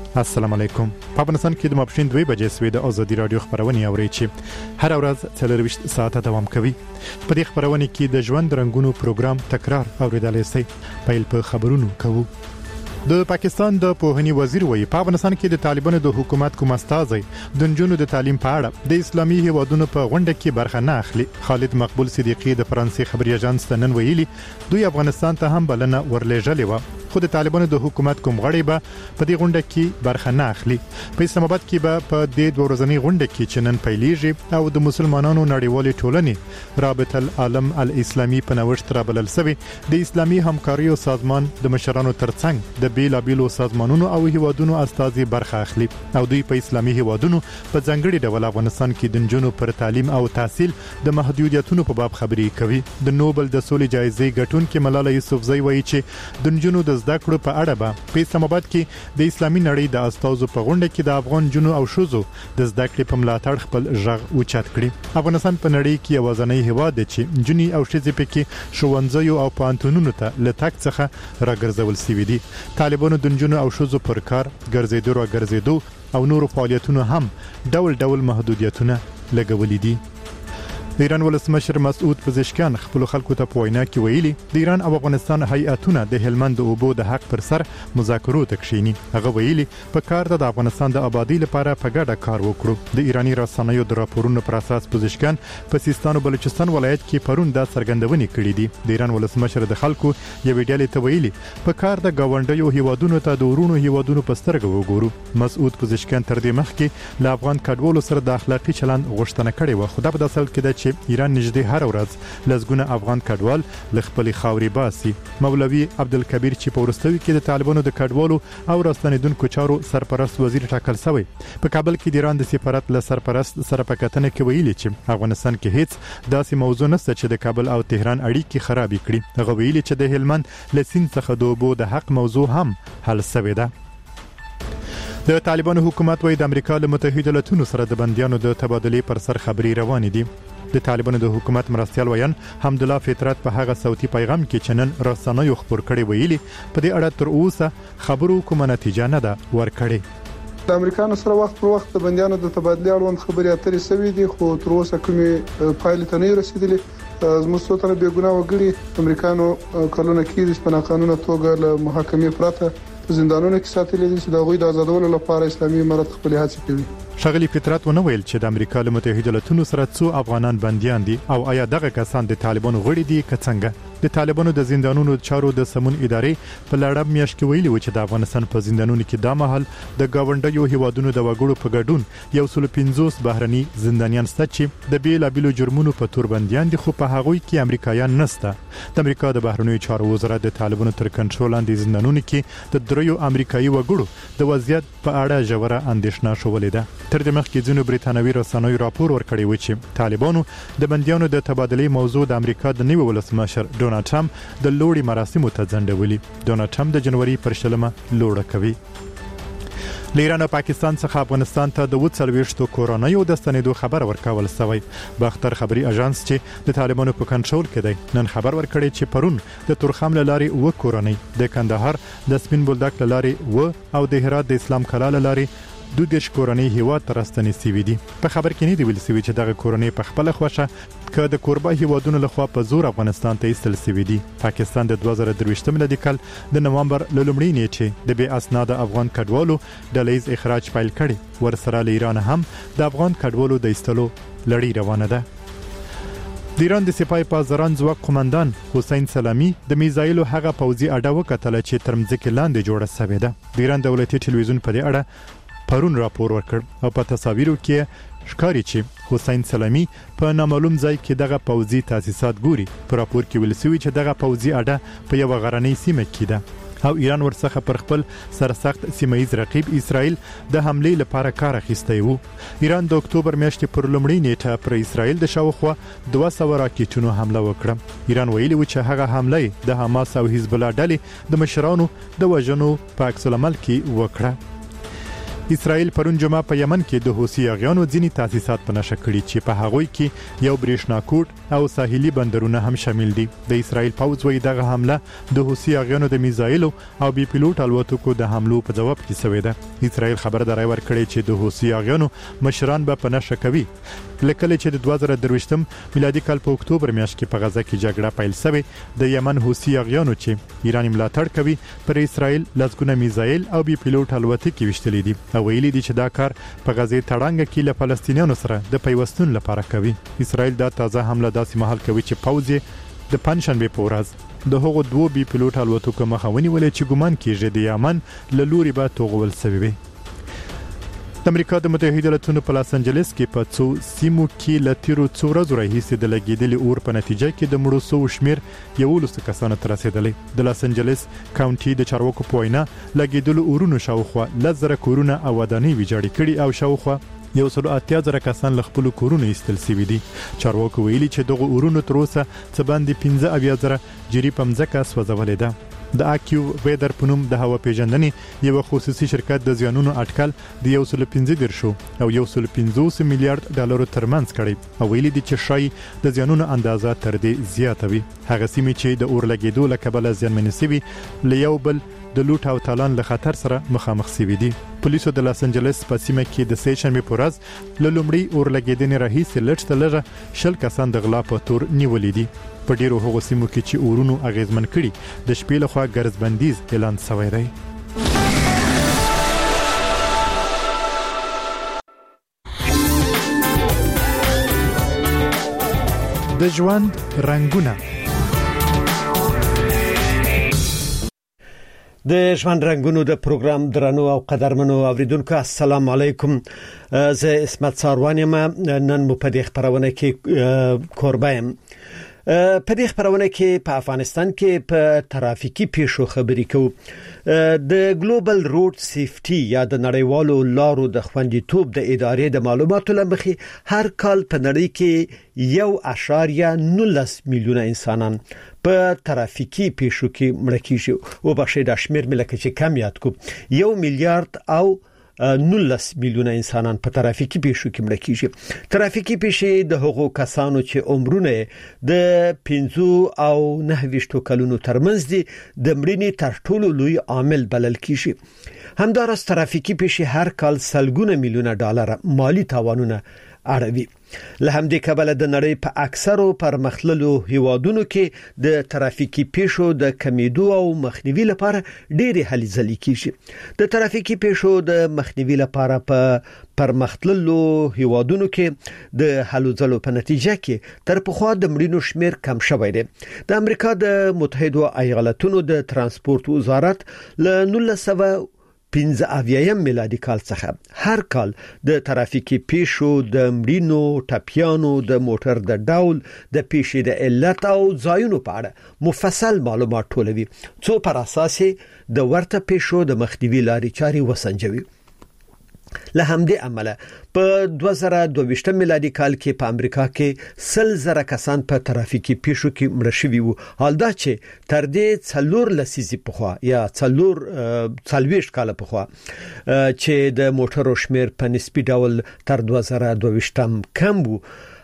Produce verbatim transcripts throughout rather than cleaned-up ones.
السلام علیکم. په افغانستان کې د ماپښین دوه بجې سوي د ازادي رادیو خبرونه اوري چې هر ورځ څلور ساعته دوام کوي. په دې خبرونه کې د ژوند رنگونو پروګرام تکرار اوریدلای شئ. پیل په خبرونو کوو. د پاکستان د پوهنې وزیر وایي په افغانستان کې د طالبانو د حکومت کوم استازي د نجونو د تعلیم په اړه د اسلامي هیوادونو په غونډه کې برخه نه اخلي. خالد مقبول صدیقی د فرانسې خبري اژانس ته نن ویلي دوی افغانستان ته هم بلنه ورلېږلې و، خو د طالبانو د حکومت کوم غړي به په دې غونډه کې برخه نه اخلي. په اسلام آباد کې به په دې دوه ورځنۍ غونډه کې چې نن پیلېږي او د مسلمانانو نړیوالې ټولنې رابطه العالم الاسلامي په نوښت رابلل شوی د اسلامي همکاریو سازمان د مشرانو ترڅنګ د بیلابیلو سازمانونو او هیوادونو استازي برخه اخلي او دوی په اسلامي هیوادونو په ځنګړي ډول افغانستان کې د نجونو پر تعلیم او تحصیل د محدودیتونو په باب خبرې کوي. د نوبل د سولې جایزې ګټونکې ملاله یوسفزۍ وایي چې د نجونو د زده کړو په اړه به په اسلام آباد کې د اسلامي نړۍ د استازو په غونډه کې د افغان جنو او شوزو د زده کړې په ملاتړ خپل ژغ اوچت کړي. افغانستان په نړۍ کې یوازینی هیواد دی چې جنې او شذې پکې ښوونځیو او پانتونونو ته لټک څخه راګرځول شوی دي. طالبانو د نجونو او شوزو پر کار ګرځېدو را ګرځېدو او نورو فعالیتونو هم ډول ډول محدودیتونه لګولې دي. د ایران ولسمشر مسعود پزشکیان خپل خلکو ته په وینا کې ویلي د ایران او افغانستان هیئاتونه د هلمند د اوبو د حق پر سر مذاکرو ته کښینی. هغه ویلي په کار د افغانستان د آبادی لپاره په ګډه کار وکړو. د ایرانی رسنیو د راپورونو پر اساس پزشکیان په سیستان او بلوچستان ولایت کې پرون د څرګندونې کړې دي. د ایران ولسمشر د خلکو یو ډلې ته ویلي په کار د گاونډیو هیوادونو ته د ورونو هیوادونو په سترګه وګورو. مسعود پزشکیان تر دې مخکې له افغان کډوالو سره د اخلاقی چلند غوښتنه کړې و، خو دا په اصل کې د ایران نږدې هر ورځ لزګونه افغان کډوال ل خپل خاوري باسي. مولوي عبدالکبیر چې په ورستوي کې د طالبانو د کډوالو او راستنیدونکو چارو سرپرست وزیر ټاکل شوی. په کابل کې د ایران د سفارت له سرپرست سره په کتنه کې ویلي چې افغانستان کې هیڅ داسې موضوع نشته چې د کابل او تهران اړیکې خراب کړي. هغه ویلي چې د هلمند له سیند څخه د اوبو د حق موضوع هم حل شوی ده. د طالبانو حکومت وایي د امریکا له متحده ایالاتونو سره د بنديانو د تبادلې پر سر خبري روانې دي. د طالبانو د حکومت مرستيال ویان حمدالله فطرت په هغه صوتي پیغام کې چې نن رسنیو خبر کړي ویلي په دې اړه تر اوسه خبرو کومه نتیجه نه ده ورکړې. د امریکایانو سره وخت پر وخت د بنديانو د تبادلې اړوند خبري اترې شوې دي، خو تر اوسه کومې پایلې ته نه رسیدلې. زموږ څو تنه بې ګناه وګړي امریکایانو کلونه کې په ناقانونه توګه له محاکمې پرته په زندانونو کې ساتلي دي چې د غوي د آزادولو لپاره اسلامي امارت خپل هڅې کوي. شغلی فطرت ونه ویل چې د امریکا له متحده ایالاتونو سره څو افغانان بنديان دي او آیا دغه کسان د طالبانو غړي دي که څنګه. د طالبانو د زندانونو چارو د سمون ادارې په لړم میاشت کې ویلي و چې د افغانستان په زندانونو کې د مهال د گاونډیو هیوادونو د وګړو په ګډون یو سل پنځوس بهرني زندانیان ست چې د بیلابیلو جرمونو په تور بنديان دي، خو په هغوی کې امریکایان نشته. د امریکا د بهرنیو چارو وزارت د طالبانو تر کنټرول لاندې زندانونو کې د دریو امریکایي وګړو د وضعیت په اړه ژوره اندېښنه شولې ده. تر دې مخکې ځینو بریتانوي رسنیو راپور ورکړی و چې طالبانو د بنديانو د تبادلې موضوع د امریکا د نوي ولسمشر ډونالد ټرمپ د لوړي مراسمو ته ځنډولي. ډونالد ټرمپ د جنوري پر شلمه لوړه کوي. له ایران او پاکستان څخه افغانستان ته د وڅلويشتو کورونایي د ستنېدو خبر ورکول شوی. باختر خبري اژانس چې د طالبانو په کنټرول کې دی نن خبر ورکړی چې پرون د تورخم لاري و کورونای د کندهار د سپین بولدک لاري و او د هرات د اسلام کلا لاري دوه دیش کورونی هیواد ترستنې سوي دي. په خبر کې نه دی ویل سوي چې دغه کورونی په خپل خوښه که د کوربه هیوادونو لخوا په زور افغانستان ته ایستل سوي دي. پاکستان د دوه زره درویشتم میلادي کال د نومبر له لومړۍ نیټې د بې اسناد افغان کډوالو ډلهیز اخراج پیل کړي. ورسره له ایران هم د افغان کډوالو د ایستلو لړۍ روانه ده. د ایران د سپاه پاسداران ځواک قومندان حسین سلامی د میزایلو هغه پوځي اډه وکتل چې تر مځکې لاندې جوړه شوې ده. د ایران دولتي ټلویزیون په دې اړه پرون راپور ورکړ او په تصاویرو کې ښکاري چې حسین سلامی په نامعلوم ځای کې دغه پوځي تاسیسات ګوري. په راپور کې ویل شوی چې دغه پوځي اډه په یو غرنۍ سیمه کې ده او ایران ورڅخه پر خپل سرسخت سیمایي رقیب اسرائیل د حملې لپاره کار اخیستی وو. ایران د اکتوبر میاشتې پر لومړۍ نیټه پر اسرائیل د شاوخوا دوه سوه راکټونو حمله وکړه. ایران ویلي و چې هغه حمله د حماس او حزب الله ډلې د مشرانو د وژنو په عکس العمل کې وکړه. اسرائیل پرون جمعه په یمن کې د حوثي اغیانو ځینی تاسیسات په نشه کړی چې په هغوی کې یو بریښنا کوټ او ساحلي بندرونه هم شامل دي. د اسرائیل پوځ وایي دغه حمله د حوثي اغیانو د میزایلو او بي پيلوټ الوتکو د حملو په جواب کې شوې ده. اسرائیل خبرداري ورکړې چې د حوثي اغیانو مشران به په نشه کوي. لکه چې د دوه زره درویشتم میلادي کال په اکتوبر میاشت کې په غزه کې جګړه پیل شوه، د یمن حوثي اغیانو چې ایران ملاتړ کوي پر اسرائیل لږونه میزایل او بي پيلوټ الوتکې وشتلې دي او ویلي دي چې دا کار په غزه تړانګ کې له فلسطینیانو سره د پیوستون لپاره کوي. اسرائیل دا تازه حمله داسې مهال کوي چې پوځ د پنځشنبه په ورځ د هغو دوه بي پيلوټ الوتکو مخه ونیولې چې ګومان کیږي د یمن له لوري به توغول شوی وي. د امریکا د متحده ایالاتونو په لاس انجلس کې په څو سیمو کې لتیرو څو ورځې راهیسې د لګیدلې اور په نتیجه کې د مړو سو شمیر یولس کسانو ته رسیدلې. د لاس انجلس کاونټي د چارواکو په وینا لګیدلو اورونو شاوخوا لزر کورونه او ودانۍ ویجاړې کړي او شاوخوا یو سل اتیا زره کسان له خپل کورونو ایستل شوي دي. چارواکو ویلي چې دغه اورونو تر اوسه څه باندې پنځه اویا زره جری په مځکه سوځولې ده. د اکیو ویدر پنوم د هوا پیژندنې یو خصوصي شرکت د زیانونو اټکل د یو سل پنځه درشو او یو سل پنځوس میلیارډ ډالر ترمنځ کړي او ویلي دي چې شای د زیانونو اندازه تر دې زیاته وي. هغه سیمې چې د اور لګیدو له کبله زیانمن شوي له یو بل د لوټ او تالان له خطر سره مخامخ شوي دي. پولیسو د لاس انجلس په سیمه کې د سې شنبه په ورځ له لومړی اور لګیدنې راهیسې لږ تر لږه شل کسان د غلا په تور نیولې دي. په ډیرو هغو سیمو کې چې اورونو اغیزمن کړي د شپې لخوا ګرځبندیز اعلان شوی دی. د ژوند رنگونه د ژوند رنگونو د پروګرام درنو او قدرمنو اوریدونکو السلام علیکم. زه اسمت ساروان یم. نن مو په دې خبرونه کې کوربایم. په دې خبرونه کې په افغانستان کې په ترافیکي پیښو خبرې کوو. د ګلوبل روډ سیفټي یا د نړیوالو لارو د خوندیتوب د ادارې د معلوماتو لمخې هر کال په نړۍ کې یو اشاریه نولس میلیونه انسانان په ترافیکي پیښو کې مړه کیږي او بخښه د شمیر ملک چې کم یاد کو یو میلیارډ او نولس میلیونه انسانان په ترافیکي پیښو کې مړه کیږي. ترافیکي پیښې د هغو کسانو چې عمرونه د پنځه او نه ویشتو کلونو ترمنځ دي د مړینې تر ټولو لوی عامل بلل کیږي. همدارس ترافیکي پیښې هر کال سلګونه میلیونه ډالر مالی تاوانونه اړوي. له همدې کبله د نړۍ په اکثرو پرمختللو هیوادونو کې د ترافیکي پیښو د کمیدو او مخنیوي لپاره ډېری هلې ځلې کیږي. د ترافیکي پیښو د مخنیوي لپاره په پرمختللو هیوادونو کې د هلو ځلو په نتیجه کې تر پخوا د مړینو شمیر کم شوی دی. د امریکا د متحده ایالاتونو د ترانسپورت وزارت له نولس سوه پنځه اویایم میلادي کال څخه هر کال د ترافیکي پیښو د مړینو ټپیانو د موټر د ډول د پیښې د علت او ځایونو په اړه مفصل معلومات ټولوي څو پر اساس د ورته پیښو د مخنیوي لارې چارې وسنجوي. له همدې عمله په دوه زره دوه میلادي کال کې په امریکا کې سل زره کسان په ترافیکي پیښو کې مړه شوي وو. حال دا چې تر دې څلور لسیزې پخوا یا څلور څلوېښت کاله پخوا چې د موټرو شمیر په نسبي ډول تر دوه زره دوه کم وو،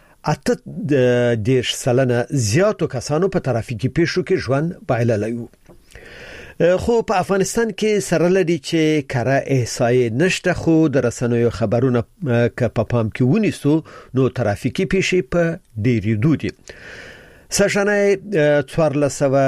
اته دیرش سلنه زیاتو کسانو په ترافیکي پیښو کې ژوند بایللی وو. خو په افغانستان کې سره لري چې کره احصایې نشته، خو د رسنیو خبرونه که په پام کې ونیسو نو ترافیکي پیښې په ډیریدو دي. سږنی څوارلس سوه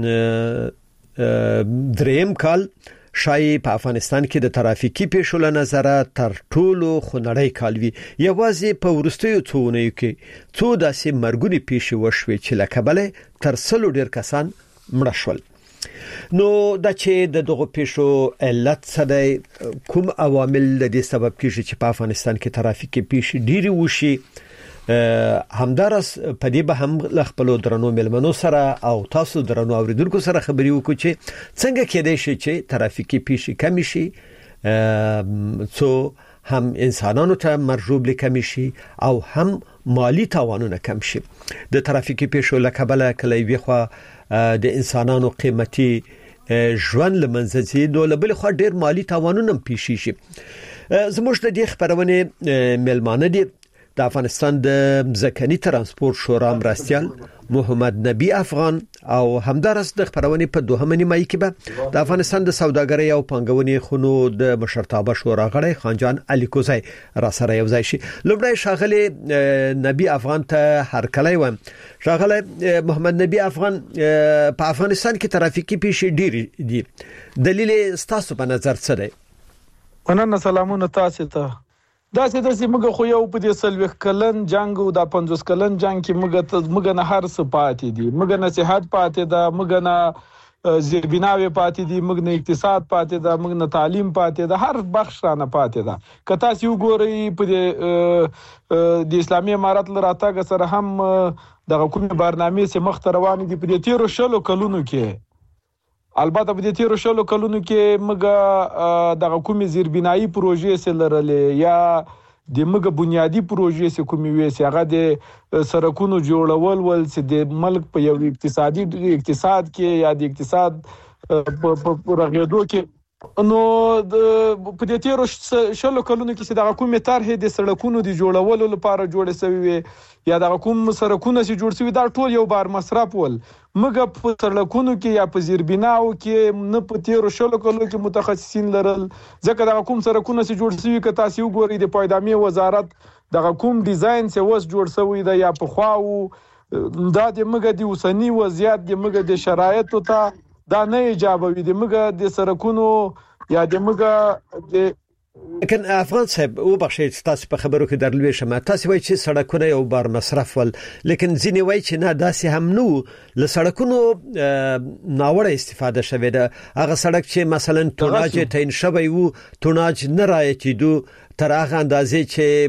دریم کال شای په افغانستان کې د ترافیکي پیښو له نظره تر ټولو خونړی کال وي. یوازې په وروستیو څو اونیو کې څو داسې مرګونې پیښې وشوې چې له کبله تر سلو ډیر کسان مړه شول. نو دا چې د دغه پیښو علت څه دی، کوم عوامل د دې سبب کیږي چې په افغانستان کې ترافیکي پیښې ډېری وشي، همدارس په دې به هم له خپل درنو ملمنو سره او تاسو درنو اوریدونکو سره خبرې وکړو چې څنګه کېدای شي چې ترافیکي پیښې کم شي، څو هم انسانانو ته مرجوب کم شي او هم مالی تاوانونه کم شي. د ترافیکي پیښو له کبله کله وی خو د انسانانو قیمتي ژوند لمنځي نو لبل خو ډیر مالی تاوانونه پیښ شي. زموږ د دې خبرونه ملمانه دي د افغانستان د ځمکني ترانسپورت شورا مرستيال محمد نبی افغان او همدارس د خبرونه په دوهمه نیمایي کې به د افغانستان د سوداګرۍ او پنګونې خونو د مشرتابه شورا غړی خانجان علي کوزای را سره یو ځای شي. لومړی شاغلی نبی افغان ته هرکلی و. شاغلی محمد نبی افغان په افغانستان کې ترافیکي پیښې ډېر دي، دلیل ستاسو په نظر څه دی؟ ونن سلامونه تاسو ته. دا چې د سیمه خو یو په دې سلوخ کلن جنگ او د پنځوس کلن جنگ کې موږ موږ نه هر څه پاتې دي، موږ نه صحت پاتې ده، موږ نه زیربناوي پاتې دي، موږ نه اقتصاد پاتې ده، موږ نه تعلیم پاتې ده، هر بخش رانه پاتې ده. کته سی وګورئ په دې د اسلامي امارات لراتګ سره هم د حکومت برنامه سي مخ روان دي په دې تیرو شلو کلونو کې. البته په دې تیرو شلو کلونو کې موږ د حکومت زیربنایي پروژې سره لرلې یا د موږ بنیادی پروژې سره کومې وې چې هغه د سړکونو جوړول ول چې د ملک په یو اقتصادي اقتصاد کې یا د اقتصاد په رغېدو کې نو په دې تیرو شلو کلونو کې چې د حکومت طرحې د سړکونو د جوړولو لپاره جوړې شوې یا د حکومت سړکونه چې جوړ شوي دا ټول یو بار مصرف ول. موږ په سړکونو کې یا په زیربناو کې نه په تیرو شلو کلونو کې متخصصین لرل، ځکه د حکومت سړکونه چې جوړ شوي که تاسو وګورئ د پایدامي وزارت د حکومت ډیزاین چې وس جوړ شوی دی یا په خواو دا د موږ د اوسنی وضعیت د موږ د شرایطو ته دا نه ایجابوي، د موږ د سړکونو یا د موږ د لیکن افغان صاحب او بخښید تاسو په خبرو کې درلوي شمه تاسو وایي چې سړکونه یو بار مصرف ول، لیکن ځینې وایي چې نه داسې هم نو له سړکونو ناوړه استفاده شوه ده. هغه سړک چې مثلا توناج تعین شوی وو توناج نه راځي تر هغه اندازې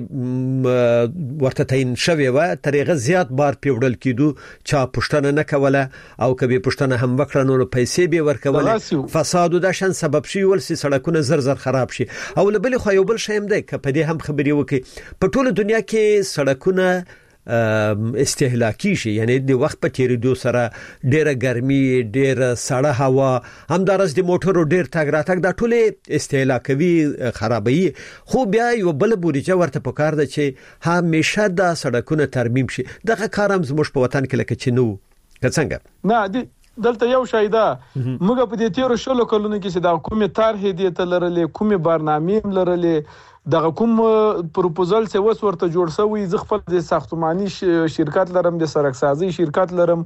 چې ورته تعین شوی و تر هغه زیات بار پیوړل کیدو چا پښتنه نه کوله او کبي پښتنه هم وکړه نو پیسې به ورکول فساد د شان سبب شي ول سي سړکونه زر زر خراب شي. او بل خو یو بل شیم دی که په دې هم خبري وکي په ټوله دنیا کې سړکونه استهلاکي شي، یعنی د وخت په تیریدو سره ډیره ګرمي ډیره سړه هوا همدارس د موټرو ډیر تګ راتګ د ټوله استهلاکوي خرابوي. خو بیا یو بل بوريجه ورته پکار ده چې همیشه د سړکونو ترمیم شي. دغه کارم زموږ په وطن کې لکه چې نو څنګه نه دي دلته یو شای ده. موږ په دې تیرو شلو کلونو کې چې د حکومت طرحې دي ته لرلې کومه برنامه لرلې د کوم پروپوزل څه وس ورته جوړ شوی. زه خپل د ساختماني شرکت لرم، د سړک سازي شرکت لرم.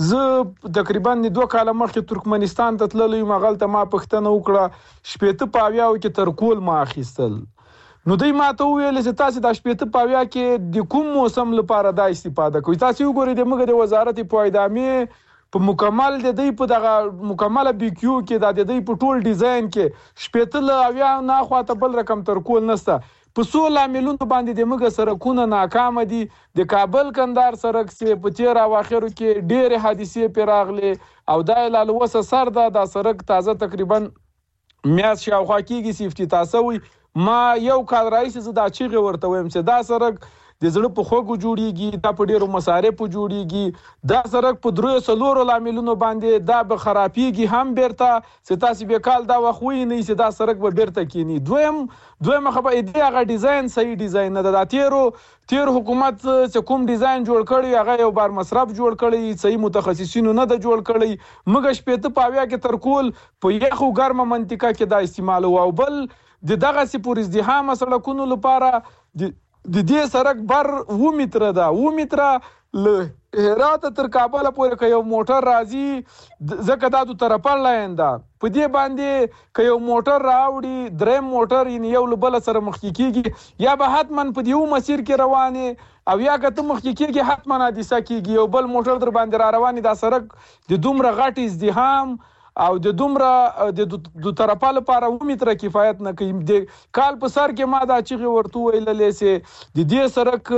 زه تقریبا دوه کاله مخکې ترکمنستان ته تللی مغلته ما پښتنه وکړه شپېته پاویاو کې تر کول ما اخیستل. نو دوی ما ته ویل چې تاسو د شپېته پاویا کې د کوم موسم لپاره دا استفاده کوئ. تاسو وګورئ د موږ د وزارت پایدامي په مکمل د دې په دغه مکمله بي کیو کې د دې په ټول ډیزاین کې شپېته اویا نه خواته بل رقم تر کول نسته. په څو لاملونو باندې د موږ سړکونه ناکام دي. د کابل کندهار سړک چې په تیر اواخرو کې ډېر حادثې پیراغلي او د لالوسه سر د سړک تازه تقریبا میاس شاوخوا کېږي سیفټي تاسو ما یو کال راځي چې دا چیغه ورته ويم چې دا سړک د زړه په خوګو جوړیږي، دا په ډیرو مصارفو جوړیږي، دا سړک په درو سلورو لاملونو باندې دا به خرابېږي هم بیرته چې تاسو به کال دا وخوي نه چې دا سړک به بیرته کینی. دویم دویم خبره دی هغه ډیزاین صحیح ډیزاین نه ده. تیرو تیر حکومت چې کوم ډیزاین جوړ کړی هغه یو بار مصرف جوړ کړی، صحیح متخصصینو نه ده جوړ کړی. موږ شپېته پاویا کې تر کول په یخو ګرمه منطقه کې دا استعمال او بل د دغه سي پور ازدحام سړکونو لپاره د دې سړک بر و متره ده و متره له هرات تر کابل پورې که یو موټر راځي ځکه دا د طرفه لاین ده په دې باندې که یو موټر راوړي دریم موټر یو له بل سره مخ کیږي یا به حتما په دیو مسیر کې روانه او یا که ته مخ کیږي حتما حادثه کیږي یو بل موټر در باندې را رواني دا سړک د دومره غټ ازدحام او د دومره د دو طرفه لپاره و متره کفایت نه کوي. د کال په سر کې ما دا چیغه ورته ویللې سي د دې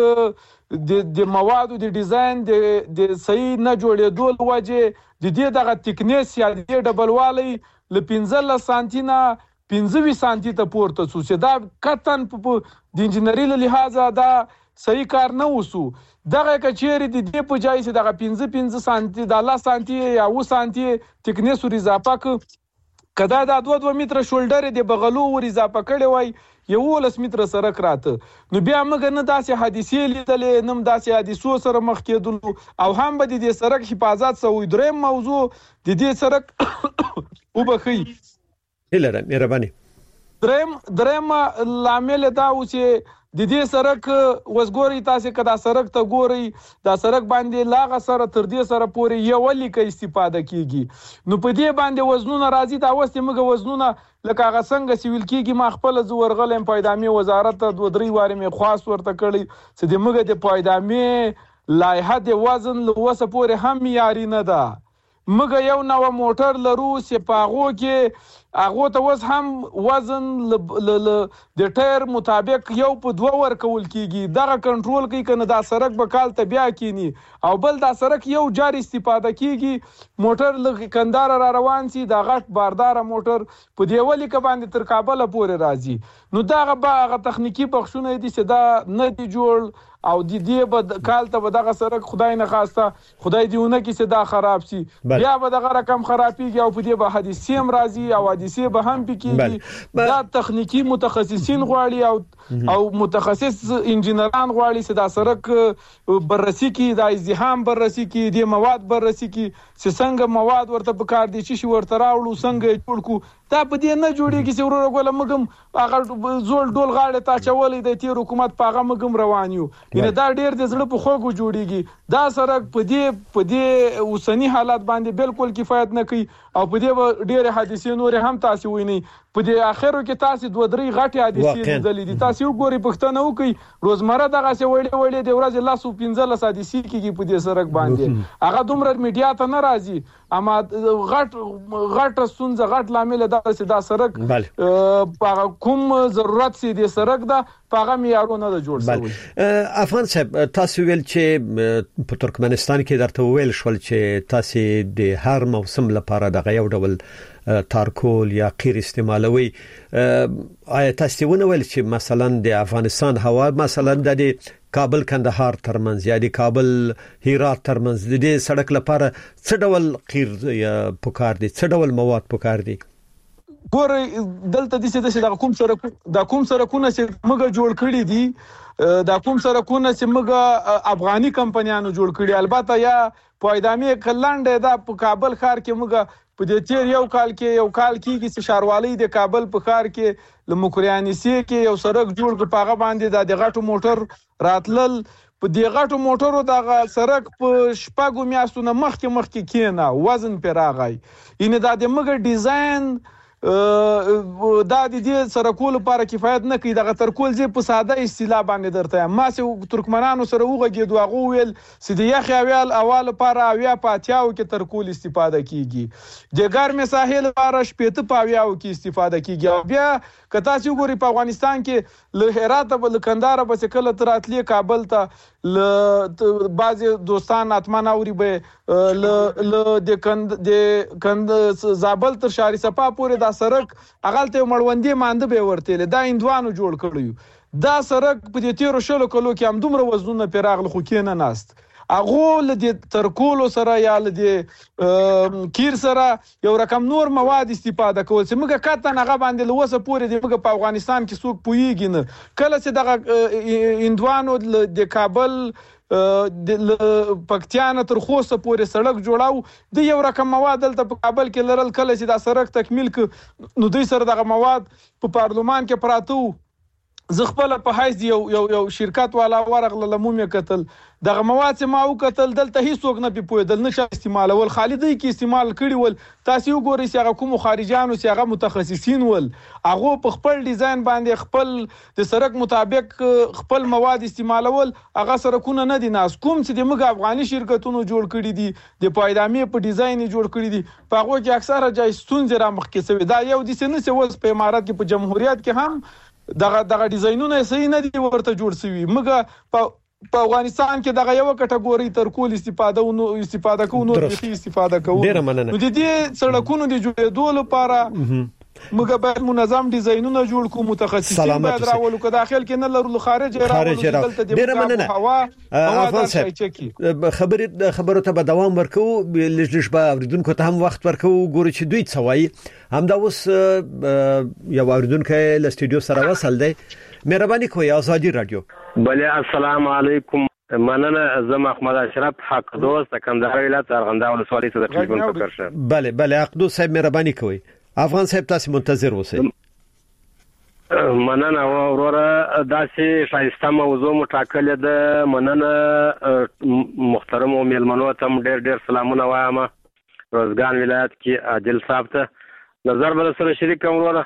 سړک د د موادو د ډیزاین د د صحیح نه جوړېدو لوجه د دې دغه تکنیس یا د ډبل والی ل پنځه سانتي نه پنځه سانتي ته پورته سو چې دا کتن په د انجنیری له لحاظه دا صحیح کار نه وسو. دغه کچېری د دې په ځای چې دغه پنځه پنځه سانتي د الله سانتي یا و سانتي تکنیس ور اضافه ک کدا د دوه دوه متر شولډر دی بغلو ور اضافه کړي وای یولس متر سرک راته نو بیا موږ نه داسې حادثې لیدلې نم داسې حادثو سره مخ کېدلو او هم به د دې سرک حفاظت سوی دریم موضوع د دې سرک وبخي هلره مهرباني دریم دریم لامل دا و چې د دې سرک وسګوري تاسو کدا سرک ته ګوري دا سرک باندې لاغه سره تر دې سره پوري یو لیکه استفاده کیږي نو په دې باندې وزنونه راځي دا وسته موږ وزنونه لکه هغه څنګه سیویل کیږي ما خپل زورغلم پایدامي وزارت ته دوه درې واره می خاص ورته کړی چې د موږ د پایدامي لایحه د وزن لوسه پوري هم معیاري نه ده موږ یو نو موټر لرو چې پاغو کې هغه ته وس هم وزن د ټایر مطابق یو په دوه ور کول کیږي دغه کنټرول کوي کنه دا سرک به کال ته بیا کینی او بل دا سرک یو جار استفاده کیږي موټر لږ کندار را روان سي دا غټ باردار موټر په دیولې ک باندې تر کابل پورې راځي نو دا غه تخنیکی بخښونه دي چې دا نه دی جوړ او د دې به کال ته به دغه سرک خدای نه خواسته خدای دیونه کې چې دا خراب شي بیا به دغه رقم خرابېږي او په دې به حادثې هم راځي او حادثې به هم پکېږي دا تخنیکی متخصصین غواړي او او متخصص انجینران غواړي چې دا سرک بررسي کوي دا ازدحام بررسي کوي د مواد بررسي کوي چې څنګه مواد ورته پکار دي چې ورته راوړو څنګه جوړ کو دا په دې نه جوړیږي چې ورور غوله مګم هغه زول ډول غاړه تا چولې د تیر حکومت پاغه مګم روان یو ینه دا ډیر د زړه په خوګو جوړیږي دا سرک په دې په دې اوسنی حالات باندې بالکل کفایت نه کوي او په دې ډیر حادثې نور هم تاسو ویني په دې اخرو کې تاسو دوه درې غټي حادثې لیدلې دي تاسو وګورئ پښتنه وکي روزمره دغه څه وړي وړي د ورځې لاس او پنځه حادثې کیږي په دې سرک باندې هغه دومره میډیا ته نه راځي اما غټ غټ سونځه غټ لامل دا چې دا سرک په کوم ضرورت سي د سرک دا پاغه معیارونه د جوړ شوی افغان صاحب تاسو ویل چې په ترکمنستان کې درته ویل شول چې تاسو د هر موسم لپاره د یو ډول تارکول یا قیر استعمالوي آیا تاسو ونه ویل چې مثلا د افغانستان هوا مثلا د کابل کندهار ترمنځ یا د کابل هرات ترمنځ د دې سړک لپاره څه ډول قیر یا پکار دي څه ډول مواد پکار دي ګورئ دلته د څه د کوم سره د کوم سرکونه چې موږ جوړ کړی دي د کوم سرکونه چې موږ افغاني کمپنیانو جوړ کړی البته یا پایدامي کلانډه د په کابل ښار کې موږ په دې تیر یو کال کې یو کال کې چې شاروالۍ د کابل په ښار کې لمکریانسی کې یو سرک جوړ کړ پاغه باندې د غټو موټر راتلل په دې غټو موټرو د سرک په شپږو میاشتو مخکې مخکې کېنه وزن پر راغی ان دا د موږ ډیزاین دا د دې سرکول لپاره کفایت نه کوي دغه ترکول زی په ساده اصطلاح باندې درته ما سه ترکمنانو سره وغږیدو هغه ویل چې د یخ اویل اول لپاره اویا پاتیاو کې ترکول استفاده کیږي د ګرمه ساحل لپاره شپته پاویاو کې استفاده کیږي او بیا کته چې ګوري په افغانستان کې له هرات بل کندهار به کله تراتلی کابل ته ل بعضی دوستان اتمن اوري به ل د کند د کند زابل تر شاری صفا پورې دا سرک اغلته مړوندې مانده به ورته دا اندوانو جوړ کړیو دا سرک په دې تیر شلو کلو کې هم دومره وزنونه پیراغله خو کې نه ناست اغه ل دې ترکول سره یا ل دې کیر سره یو رقم نور مواد استفاده کول چې موږ کاته نه باندې لوسه پورې د موږ په افغانستان کې څوک پویږي نه کله چې دغه اندوانو د کابل د پکتیان تر خوسته پورې سړک جوړاو د یو رقم مواد دلته په کابل کې لرل کله چې دا سړک تکمیل ک نو دوی سره دغه مواد په پارلمان کې پراته زه خپل په حیث یو یو یو شرکت والا ورغله لمومه قتل دغه مواد چې ما وکتل دلته هیڅوک نه پوهیدل نه چې استعمالول خالدی کې استعمال کړي ول تاسو وګورئ چې هغه کوم خارجيانو چې هغه متخصصین ول هغه په خپل ډیزاین باندې خپل د سرک مطابق خپل مواد استعمالول هغه سرکونه نه دي ناس کوم چې د موږ افغاني شرکتونو جوړ کړي دي د پایدامي په ډیزاین جوړ کړي دي په هغه کې اکثره جای ستونزې را مخ کې سوي دا یو د سنه څه وس په امارات کې په جمهوریت کې هم دغه دغه ډیزاینونه صحیح نه دي ورته جوړ شوی موږ په په افغانستان کې دغه یو کټګوري ترکول استفاده او استفاده کوو نو به استفاده کوو ډیر مننه نو د دې سړکونو د جوړېدو لپاره موږ باید منظم ډیزاینونه جوړ کوو متخصصین باید راولو که داخل کې نه لرو خارج راولو دلته د هوا هوا د خبرې خبرو ته به دوام ورکو لږ لږ به اوریدونکو ته هم وخت ورکو ګورو چې دوی څه وایي همدا اوس یو اوریدونکو له استودیو سره وصل دی مهرباني کوئ آزادي رادیو بله السلام علیکم مننه زم احمد اشرف حق دوست کندهار ولایت ارغنداو ولسوالۍ څخه تلیفون وکړ شه بله بله حق دوست صاحب مهرباني کوئ افغان صاحب تاسو منتظر اوسئ مننه وروره داسې شایسته موضوع مټاکل ده مننه محترم او میلمنو ته ډېر ډېر سلامونه وایم روزګان ولایت کې عادل صاحب ته نظر بل سره شریک کوم وروره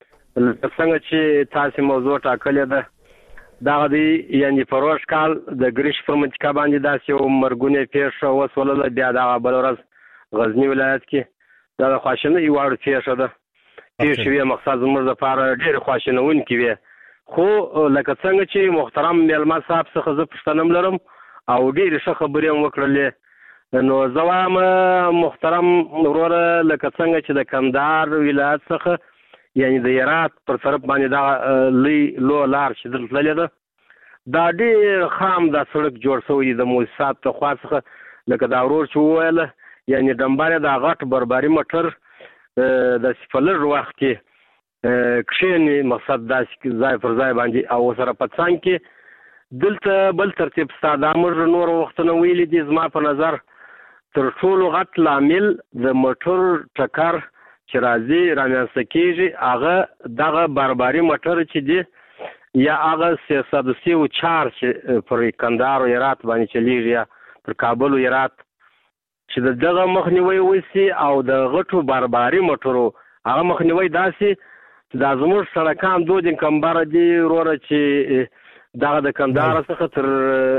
څنګه چې تاسو موضوع ټاکل ده دا دی یعنی پروش کال د ګریش پر منطقه باندې داسې مرګونه پیښ وسوله بیا دا بل ورځ غزنی ولایت کې دا خواشنه یو ور پیښ ده پیښ وی مقصد زموږ لپاره ډېر خواشنون کی وی خو لکه څنګه چې محترم میلمه صاحب څخه زه پښتنم لرم او ډېر ښه خبرې هم وکړلې نو زوام محترم وروره لکه څنګه چې د کندهار ولایت څخه یعنی د هرات پر طرف باندې دا لوی لو لار چې دلته ده دا ډېر خام دا سړک جوړ شوی د موسسات ته خوا څخه لکه دا ورور چې وویل یعنی ډمباره دا غټ بربري موټر د سپلر وخت کې کښینی مقصد دا ځای پر ځای باندې او سره پڅان کې دلته بل ترتیب ساده موږ نور وختونه ویل دي زما په نظر تر ټولو غټ لامل د موټر ټکر چې راځي رامنځته کېږي هغه دغه بربري موټر چې دی یا هغه سیاستي او چار چې پر کندهار او هرات باندې چلیږي یا پر کابل او هرات چې دغه مخنیوي وسی او د غټو بربري موټرو هغه مخنیوي داسي چې د زموږ سړکان دوه دین کمبر دي وروره چې دغه د کندهار څخه تر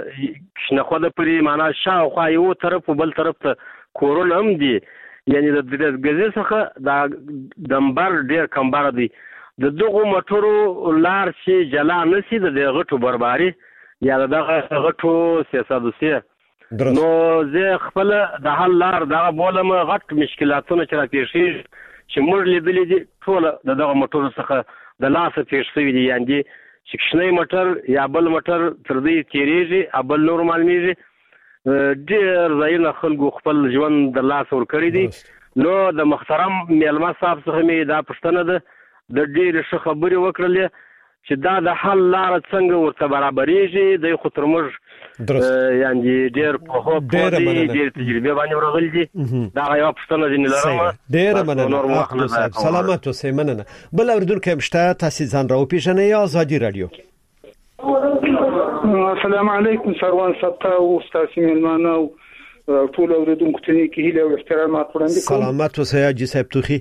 شنخوده پرې معنا شاوخوا یو طرف او بل طرف ته کورونه هم دي یعنی د غزې څخه د دمبر ډېر کمبر دي د دغه موټرو لار چې جلا نسی د غټو بربري یا دغه غټو سیاستوسي نو زه خپل د حل لار دغه بولم غټ مشکلاتونه چې را پیښیږي چې موږ لیدلې دي ټول دغه موټرو څخه د لاس پیښ شوی دي یعنی چې کښنی موټر یا بل موټر تر دې تیریږي ابل نور معلومیږي ډېر ځایونه خلکو خپل ژوند د لاس ور کړی دي نو د محترم میلمه صاحب څخه مې دا پښتنه ده د ډېر ښه خبرې وکړلې چې دا د حل لار څنګه ورته برابرېږي د خو تر موږ یعنی ډېر په هو ډېر تجربه باندې ورغلي دي دا یو پښتنه دي نه لرم ډېر مننه سلامات اوسئ مننه بل اوریدونکو مشته تاسو ځان راو پیژنئ آزادي رادیو السلام علیکم سروان ستا او استاد میلمانه او ټول اوریدونکو ته کې هیله او احترامات وړاندې کوم سلامات اوسئ حاجی صاحب توخی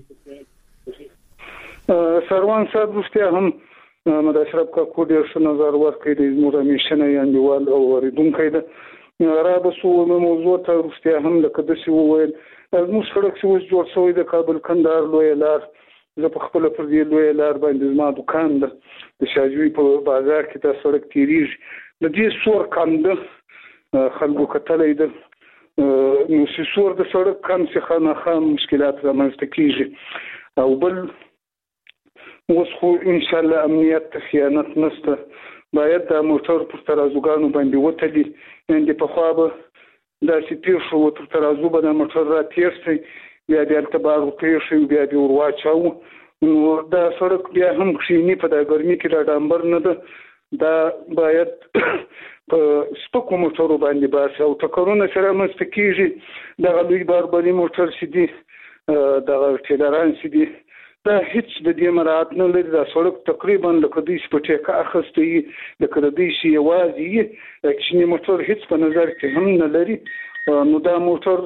سروان صاحب رښتیا هم مد اشرف کا کو ډیر څه نظر ورکړي د زموږ میشنه یعنی وال او اوریدونکو ده را به سو موضوع ته رښتیا هم لکه د سی وویل موږ سړک چې اوس جوړ شوی د کابل کندهار لوی لار زه په خپل پر دې لوی لار باندې زما دکان ده د شاجوی په بازار کې دا سړک تیریږي د دې سور کم ده خلکو کتلې ده نو سور د سړک کم څه خانه خام مشکلات رامنځته کیږي او بل اوس خو ان شاء الله امنیت خیانت نشته باید د موټر پر ترازوګانو باندې وتلي ان په خوا به دا چې تیر شو تر ترازو باندې موټر را تیر شي بیا د التبار کې شي بیا د ورواچاو نو دا سړک بیا هم خشینی په د ګرمي کې را ډامبر نه ده دا باید په سپکو موټرو باندې باسي او ټکرونه سره مستکیږي د لوی باربري موټر سي دي د ټیلران سي دي دا هیڅ د دې مراعات نه لري دا سړک تقریبا لکه د سپټه اخستې لکه د دې شی وازي چې موټر هیڅ په نظر کې هم نه لري نو دا موټر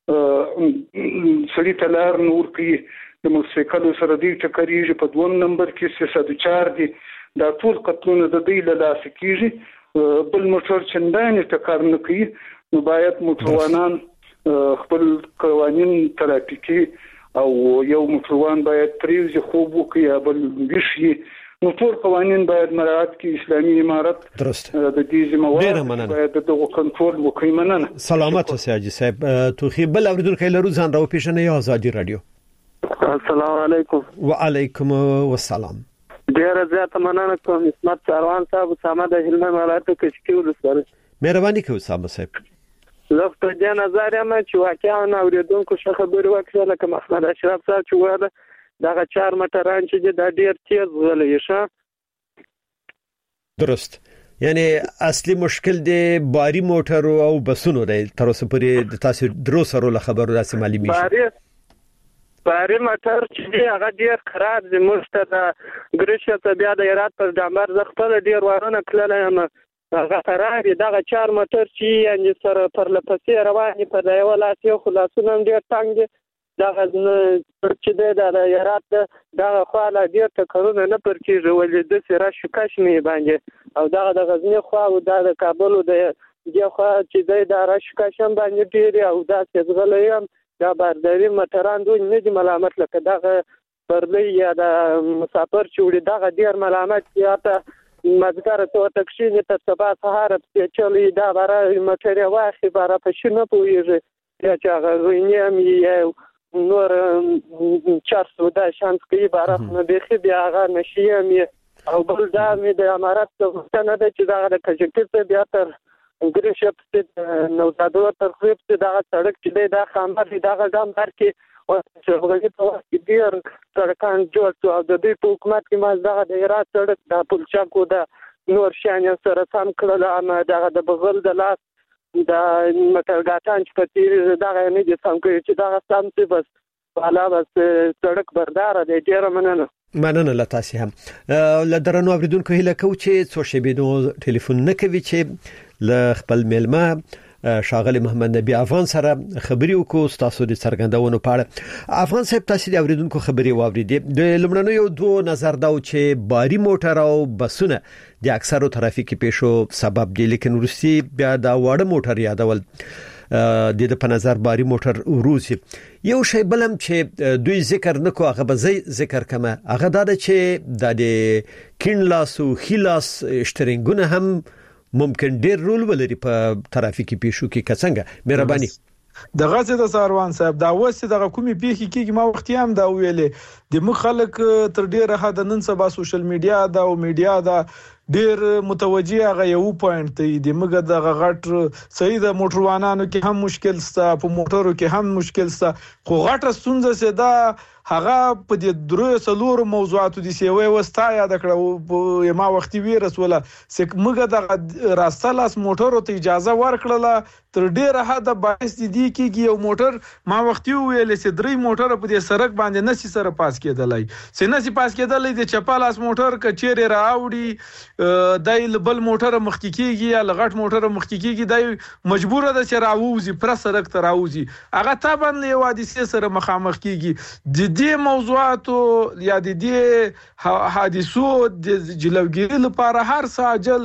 سړی تلار نور کې د موټرسایکل سره دی ټکرېږي په دوه نمبر کې سیاست چار دي دا ټول قطرونه د دې له لاس کېږي بل موټر چندانې ټکر نه کوي نو باید موټروانان خپل قوانین ترافیکي او یو موټروان باید پریوزي خوب وکړي یا بل وشي نو ټول قوانین باید مراعات کړي اسلامي امارت د دې ذمہوار باید دغه کنټرول وکړي مننه سلامات اوسئ حاجی صاحب توخی بل اوریدونکو لرو ځان راو پیژنئ آزادي رادیو السلام علیکم. وعلیکم السلام. ډیر زیات مننه کوم اسمت سروان صاحب ساده د هلمند ولایت کې ولسوالۍ. مهرباني کوئ صاحب صاحب. زه په دې نظر یم چې واقعا اوریدونکو څخه خبرې وکړه لکه محمد اشرف صاحب چې وایي دا چار مټران چې د ډیر تیز غلي شه. درست. یعنی اصلي مشکل دی باری موټر او بسونو دی تر اوسه پورې د تاسو درو سره خبرو راسي معلومي شي. باری باری موټر چې هغه ډیر خراب دی مشته د ګریشه ته بیا د یرات پر ډامبر ز خپل ډیر وارونه کړل یم هغه خراب دی دا چار موټر چې یعنی سره پر لپسې رواني په دی ولاتي خلاصونه ډیر تنگ دی دا چې د یرات دا خواله ډیر ټکرونه نه پر کېږي ولې د سره شکاش نه باندې او دا د غزنی خوا او د کابل د دغه خوا چې د راشکاشم باندې ډیر او دا چې غلیم دا بارداري مټران دوی نه دي ملامت لکه دا پرلې یا د مسافر چې وړي دا ډیر ملامت یا ته مزګر ته تکشین ته سبا سهار په چلی دا برای مټری واخی برای پښینه پویږي چې هغه وینم یې نور چارس ودا شانس کوي برای نه بيخي بیا هغه نشیم او بل دا مې د امارات څخه نه د چې دا د کجکټ بیا تر ګریشه په نو زادو تر خو په دا سړک چې دا خامر دا غام در کې او چې هغه په وخت کې ډیر سړکان جوړ شو او د دې په حکومت کې ما دا د ایران سړک د پلچاکو د نور شان سره سم کړل اما دا د بغل د لاس د مټرګاتان چې په تیر دا نه دي سم کوي چې دا سم څه بس والا بس سړک بردار دی ډیر مننه. مننه له تاسو هم له درنو اوریدونکو هیله کوم چې څو شی به ټلیفون نه کوي چې له خپل میلمه شاغلی محمد نبی افغان سره خبري وکړو تاسو د څرګندونو په اړه. افغان صاحب تاسو د اوریدونکو خبري واوریدې د لمړنو یو دوه نظر دا چې باری موټر او بسونه د اکثرو ترافیکي پیښو سبب دي لیکن ورسي بیا دا وړ موټر یادول د دې په نظر باری موټر وروسي یو شی بلم چې دوی ذکر نکو هغه به ذکر کمه هغه دا چې د کینلاس او خلاص اشترینګونه هم ممکن ډیر رول ولري په ترافیکي پیښو کې کڅنګه. مهرباني د غزه د ساروان صاحب دا وسه د کومي پیخي کې ما وخت هم دا ویلې د مخ خلک تر ډیره حد نن سبا سوشل میډیا دا او میډیا دا ډیر متوجي هغه یو پوینټ دی د مګه د غټ صحیح د موټروانانو کې هم مشکل ستا په موټرو کې هم مشکل ستا خو غټه ستونزه سي دا هغه په دې درو سلور موضوعاتو دي سیوي وستا یاد کړو ما وختي وی رسوله سک مګه د راستلاس موټرو ته اجازه ورکړله تر ډیره حد باعث دي کېږي یو موټر ما وختي ویل سي درې موټر په دې سړک باندې نسی سره پاس کېدلای سینسی پاس کېدلای د چپالاس موټر کچېره راوړي دای بل موټر مخکېږي یا لغټ موټر مخکېږي دای مجبور ده چې راووزي پر سړک ته راووزي هغه تابن له حادثه سره مخامخ کیږي د دې موضوعاتو یا د دې حادثو د جلوګیری لپاره هر ساجل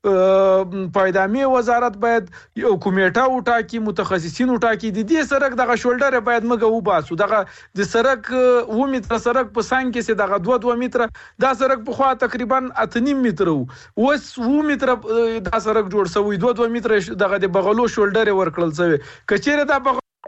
پایدامي وزارت باید یو کمیټه وټاکي متخصصین وټاکي د دې سړک دغه شولډر باید مګه وباسو دغه د سړک و متر سړک په سان کې سي دغه دوه دوه متر دا سړک په خوا تقریبا اته نیم متر و و متر دا سړک جوړ شوی دوه دوه متر دغه د بغلو شولډر ورکړل شوی کچېره دا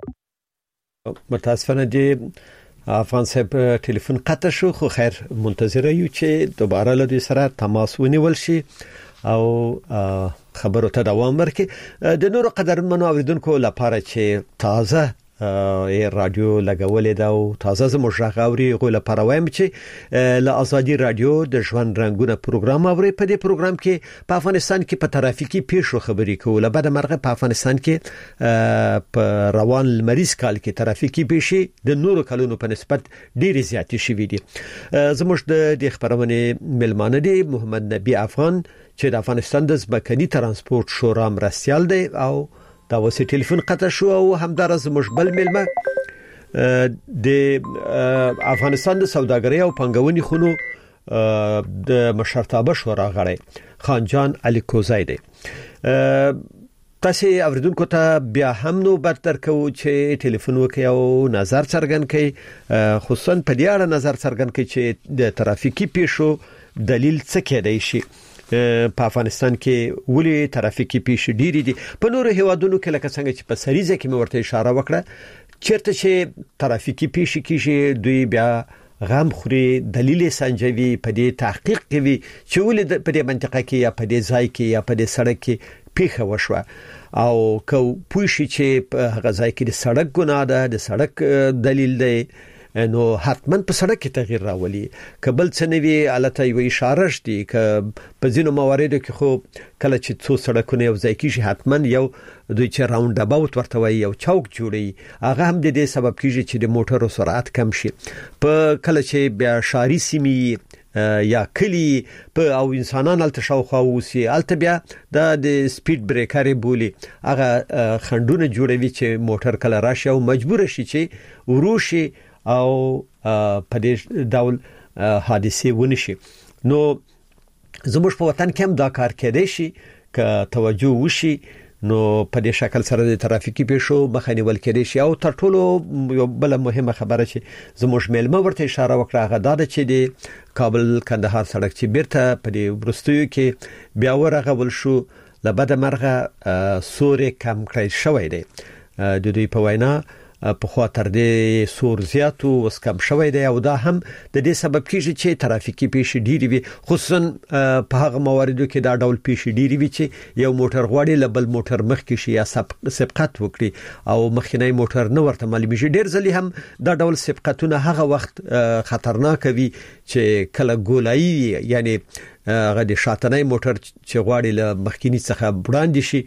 بغ متاسفانه دي افغان صاحب ټلیفون قطع شو خو خیر منتظر یو چې دوباره له دې سره تماس ونیول شي او خبرو ته دوام ورکړي. د نورو قدرمنو اوریدونکو لپاره چې تازه ای رادیو لګولې دا او تازه زموږ راغوري غو لپاره وایم چې له ازادي رادیو د ژوند رنگونه پروګرام اوري په دې پروګرام کې په افغانستان کې په ترافیکي پیښو خبري کوله بعد مرغه په افغانستان کې په روان مریض کال کې ترافیکي پیښې د نورو کلونو په نسبت ډېر زیات شوي دي. زموږ د خبرونه ملمانه دي محمد نبی افغان چې د افغانستان د ځمکني ترانسپورت شورا مرستيال دی او دا وسه ټلیفون قطع شو او همدار زموږ بل ملمه د افغانستان د سوداګرۍ او پنګونې خونو د مشرتابه شورا غړی خان جان علي کوزای دی. تاسو اوریدونکو ته بیا هم نو بدتر کو چې ټلیفون وکي او نظر څرګند کړي خصوصا په دې اړه نظر څرګند کړي چې د ترافیکي پیښو دلیل څه کېدای شي په افغانستان کې ولې ترافیکي پیښې ډېری دي په نورو هیوادونو کې لکه څنګه چې په سریزه کې مورته اشاره وکړه چیرته چې ترافیکي پیښې کیږي دوی بیا غم خوري دلیل سنجوي په دې تحقیق کوي چې ولې په دې منطقه کې یا په دې ځای کې یا په دې سړک کې پیښه وشوه او کو پوښي چې په هغه ځای کې د سړک ګناه ده د سړک دلیل دی نو حتما په سړک کې تغییر راولي کبل څنوي الته یو اشاره شتي ک په ځینو مواردو کې خو کله چې څو سړکونه یو ځای کېږي حتما یو دوی چې راوند اباوت ورته وي یو چوک جوړي هغه هم د دې سبب کېږي چې د موټرو سرعت کم شي په کله چې بیا شاري سیمې یا کلی په او انسانان الته شاوخوا وسی الته بیا د سپیډ بریکر بولی هغه خندونه جوړوي چې موټر کله راشي او مجبور شي چې وروشي او په دې ډول حادثه ونشي نو زموږ په وطن کې هم دا کار کېدای شي ک توجه وشي نو په دې شکل سره د ترافیکي پیښو مخنیول کېدای شي او تر ټولو یو بل مهمه خبره چې زموږ ملمه ورته اشاره وکړه هغه دا چې د کابل کندهار سړک چې بیرته په دې ورستیو کې بیا ورغول شو لبد مرغه سورې کم کړی شوی دی د دوی په وینا په خاطر د سور زیاتو اوس کم شوی دی او دا هم د دې سبب کیږي چې ترافیکي پیښې ډېری وي خصوصا په هغه مواردو کې دا ډول پیښې ډېری وي چې یو موټر غواړي لبل موټر مخ کې شي یا سبقت وکړي او مخکینی موټر نه ورته معلومیږي ډېر ځلې هم دا ډول سبقتونه هغه وخت خطرناک وي چې کله ګولایي یعنی هغه د شاتنۍ موټر چې غواړي له مخکینی څخه وړاندې شي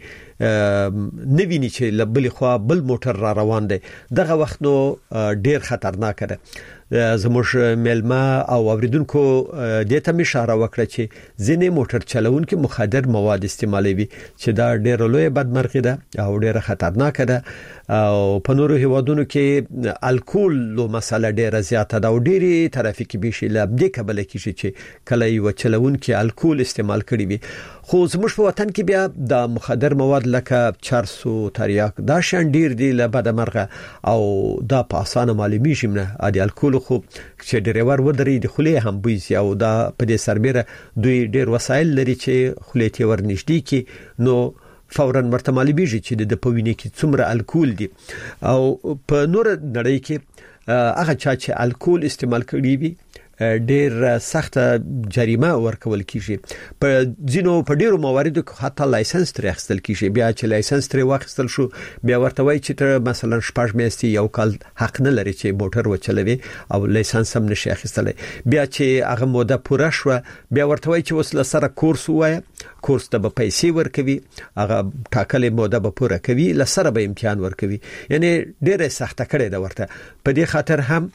نویني چې لبل خو بل موټر را روان دی دغه وخت نو ډیر خطرناک ده زموږ ملما او اوریدونکو د ته اشاره وکړه چې ځینې موټر چلوونکي مخدر مواد استعمالوي چې دا ډیر لوی بدمرغي ده او ډیر خطرناک ده او په نورو هیوادونو کې الکول لو مسله ډیره زیاته ده او ډیری ترافیکي پیښې لابد کبل کیږي چې کله یو چلوونکي الکول استعمال کړي وي خو زموږ په وطن کې بیا د مخدر مواد لکه چرسو تریاک دا شان ډیر دی لبد مرغه او دا په اسانه معلومیږي نه ادي الکول خو چې ډریور ودرې د خولې هم بوزي او دا په دې سربېره دوی ډیر وسایل لري چې خولې ته ورنږدې کی نو فورا ورته معلومیږي چې د پوینې کې څومره الکول دي او په نور نړۍ کې هغه چا چې الکول استعمال کړي وي ډیر سخت جریمه ورکول کیږي په ځینو په ډیرو مواردو کې حتی لایسنس ترې اخیستل کیږي بیا چې لایسنس ترې واخیستل شو بیا ورته وایي چې تر مثلا شپږ میاشتې یو کال حق نه لري چې موټر وچلوي او لایسنس هم نشي اخیستلی بیا چې هغه موده پوره شو بیا ورته وایي چې وسله سره کورس وایي کورس ته به پیسې ورکوي هغه ټاکلې موده به پوره کوي لسره به امتحان ورکوي یعنی ډیره سخته کړې ده ورته په دې خاطر هم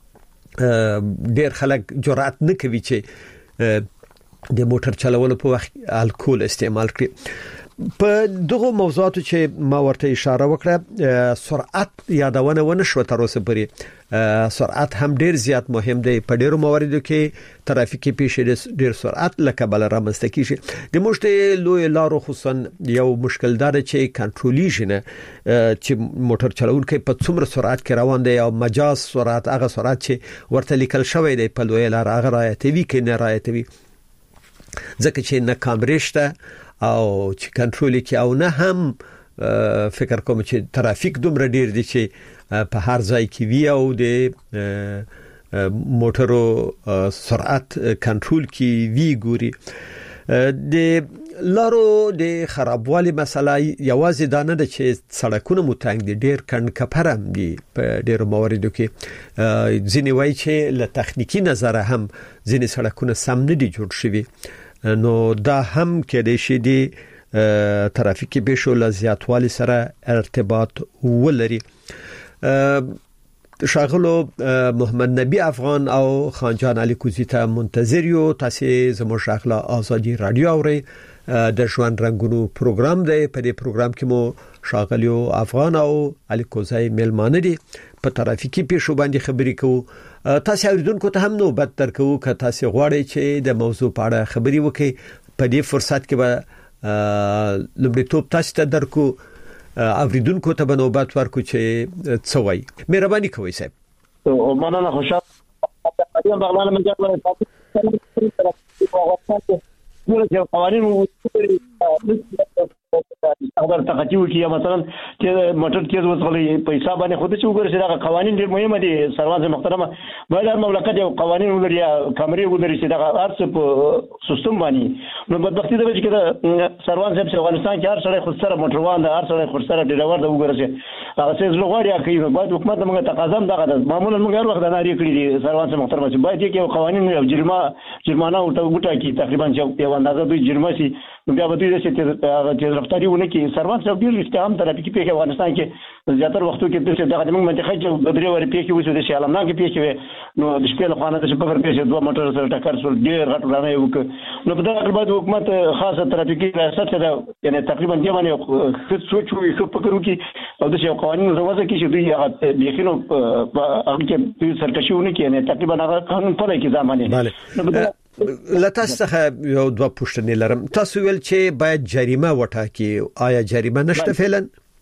ډیر خلک جرأت نه کوي چې د موټر چلولو په وخت الکول استعمال کړي په دغه موضوعاتو چې ما ورته اشاره وکړه سرعت یادونه ونه شو تر اوسه پورې سرعت هم ډیر زیات مهم دی په ډیرو مواردو کې ترافیکي پیښې ډیر سرعت لکه بل رامنځته کیږي د موږ لوی لارو خصوصا یو مشکل دار چې کنټرولیږي نه چې موټر چلوونکی په څومره سرعت کې روان دی او مجاز سرعت هغه سرعت چې ورته لیکل شوی دی په لوی لار هغه رعایتوي کې نه رعایتوي ځکه چې نه کامرې شته او چې کنټرول کې او نه هم فکر کوم چې ترافیک دومره ډیر دي چې په هر ځای کې وی او د موټرو سرعت کنټرول کې وی ګوري د لارو د خرابوالي مسله یوازې دا نه ده چې سړکونه متنګ دي ډیر کڼ کپرم دي په ډیر مواردو کې ځینې وایي چې له تخنیکی نظره هم ځینې سړکونه سم نه دي جوړ شوي نو دا هم کېدای شي د ترافیکي پیښو له زیاتوالي سره ارتباط ولري شاغلو محمد نبی افغان او خانجان علي کوزي ته منتظر یو تاسو زموږ شاغله ازادي رادیو اوري د ژوند رنگونو پروګرام دی په دې پروګرام کې مو شاغلیو افغان او علي کوزي ملمانه دي په ترافیکي پیښو باندې خبرې کوو تاسو اوریدونکو ته هم نوبت درکو که تاسو غواړئ چې د موضوع په اړه خبرې وکړئ په دې فرصت کې به لومړیتوب تاسو ته درکو اوریدونکو ته به نوبت ورکو چې څه وایي مهرباني کوئ صاحب او مننه خوشاله یم بغلان من جاب له ټول قوانين خبر تقاطی وکي یا مثلا چې موټر تیز وځغلي په حساب باندې خود چې وګورئ چې دا قوانين ډېر مهمه دي. سروان محترمه باید هر مملکت یو قوانين ولري یا کمرې ولري چې دا هر څه په سیستم باندې. نو بدبختي ده چې دا سروان صاحب افغانستان کې هر سړی خود سره موټروان ده، هر سړی خود سره ډرایور ده. وګورئ چې هغه څه زړه غواړي کوي. باید حکومت موږ تقاضا هم دغه ده. معمولا موږ هر وخت ناری کړی دي سروان محترمه چې باید یو قوانين او جرمه جرمانه ورته وټاکي تقریبا چې یو اندازه دوی جرمه شي. نو بیا به دوی چې چې رفتاری ونه کې سروان صاحب ډیر استهام ترافیکي پیښه افغانستان کې زیاتره وختو کې د دغه موږ منطقه کې بدري ورې پیښه وشو د شالمنا کې پیښه نو د شپې له خوانه د شپږ پیښه دوه موټر سره ټکر شول ډیر غټ ورانه یو نو په دغه بعد حکومت خاصه ترافیکي ریاست سره یعنی تقریبا دی باندې سوچ وي خو فکر وکي او د شی قوانینو زوازه کې چې دوی هغه یقینو هغه کې سرکشيونه کې نه تقریبا هغه قانون په لای کې ځامنه لتاس څخه یو دوه پوښتنې لرم. تاسو ویل چې باید جریمه وټاکي، آیا جریمه نشته فعلا؟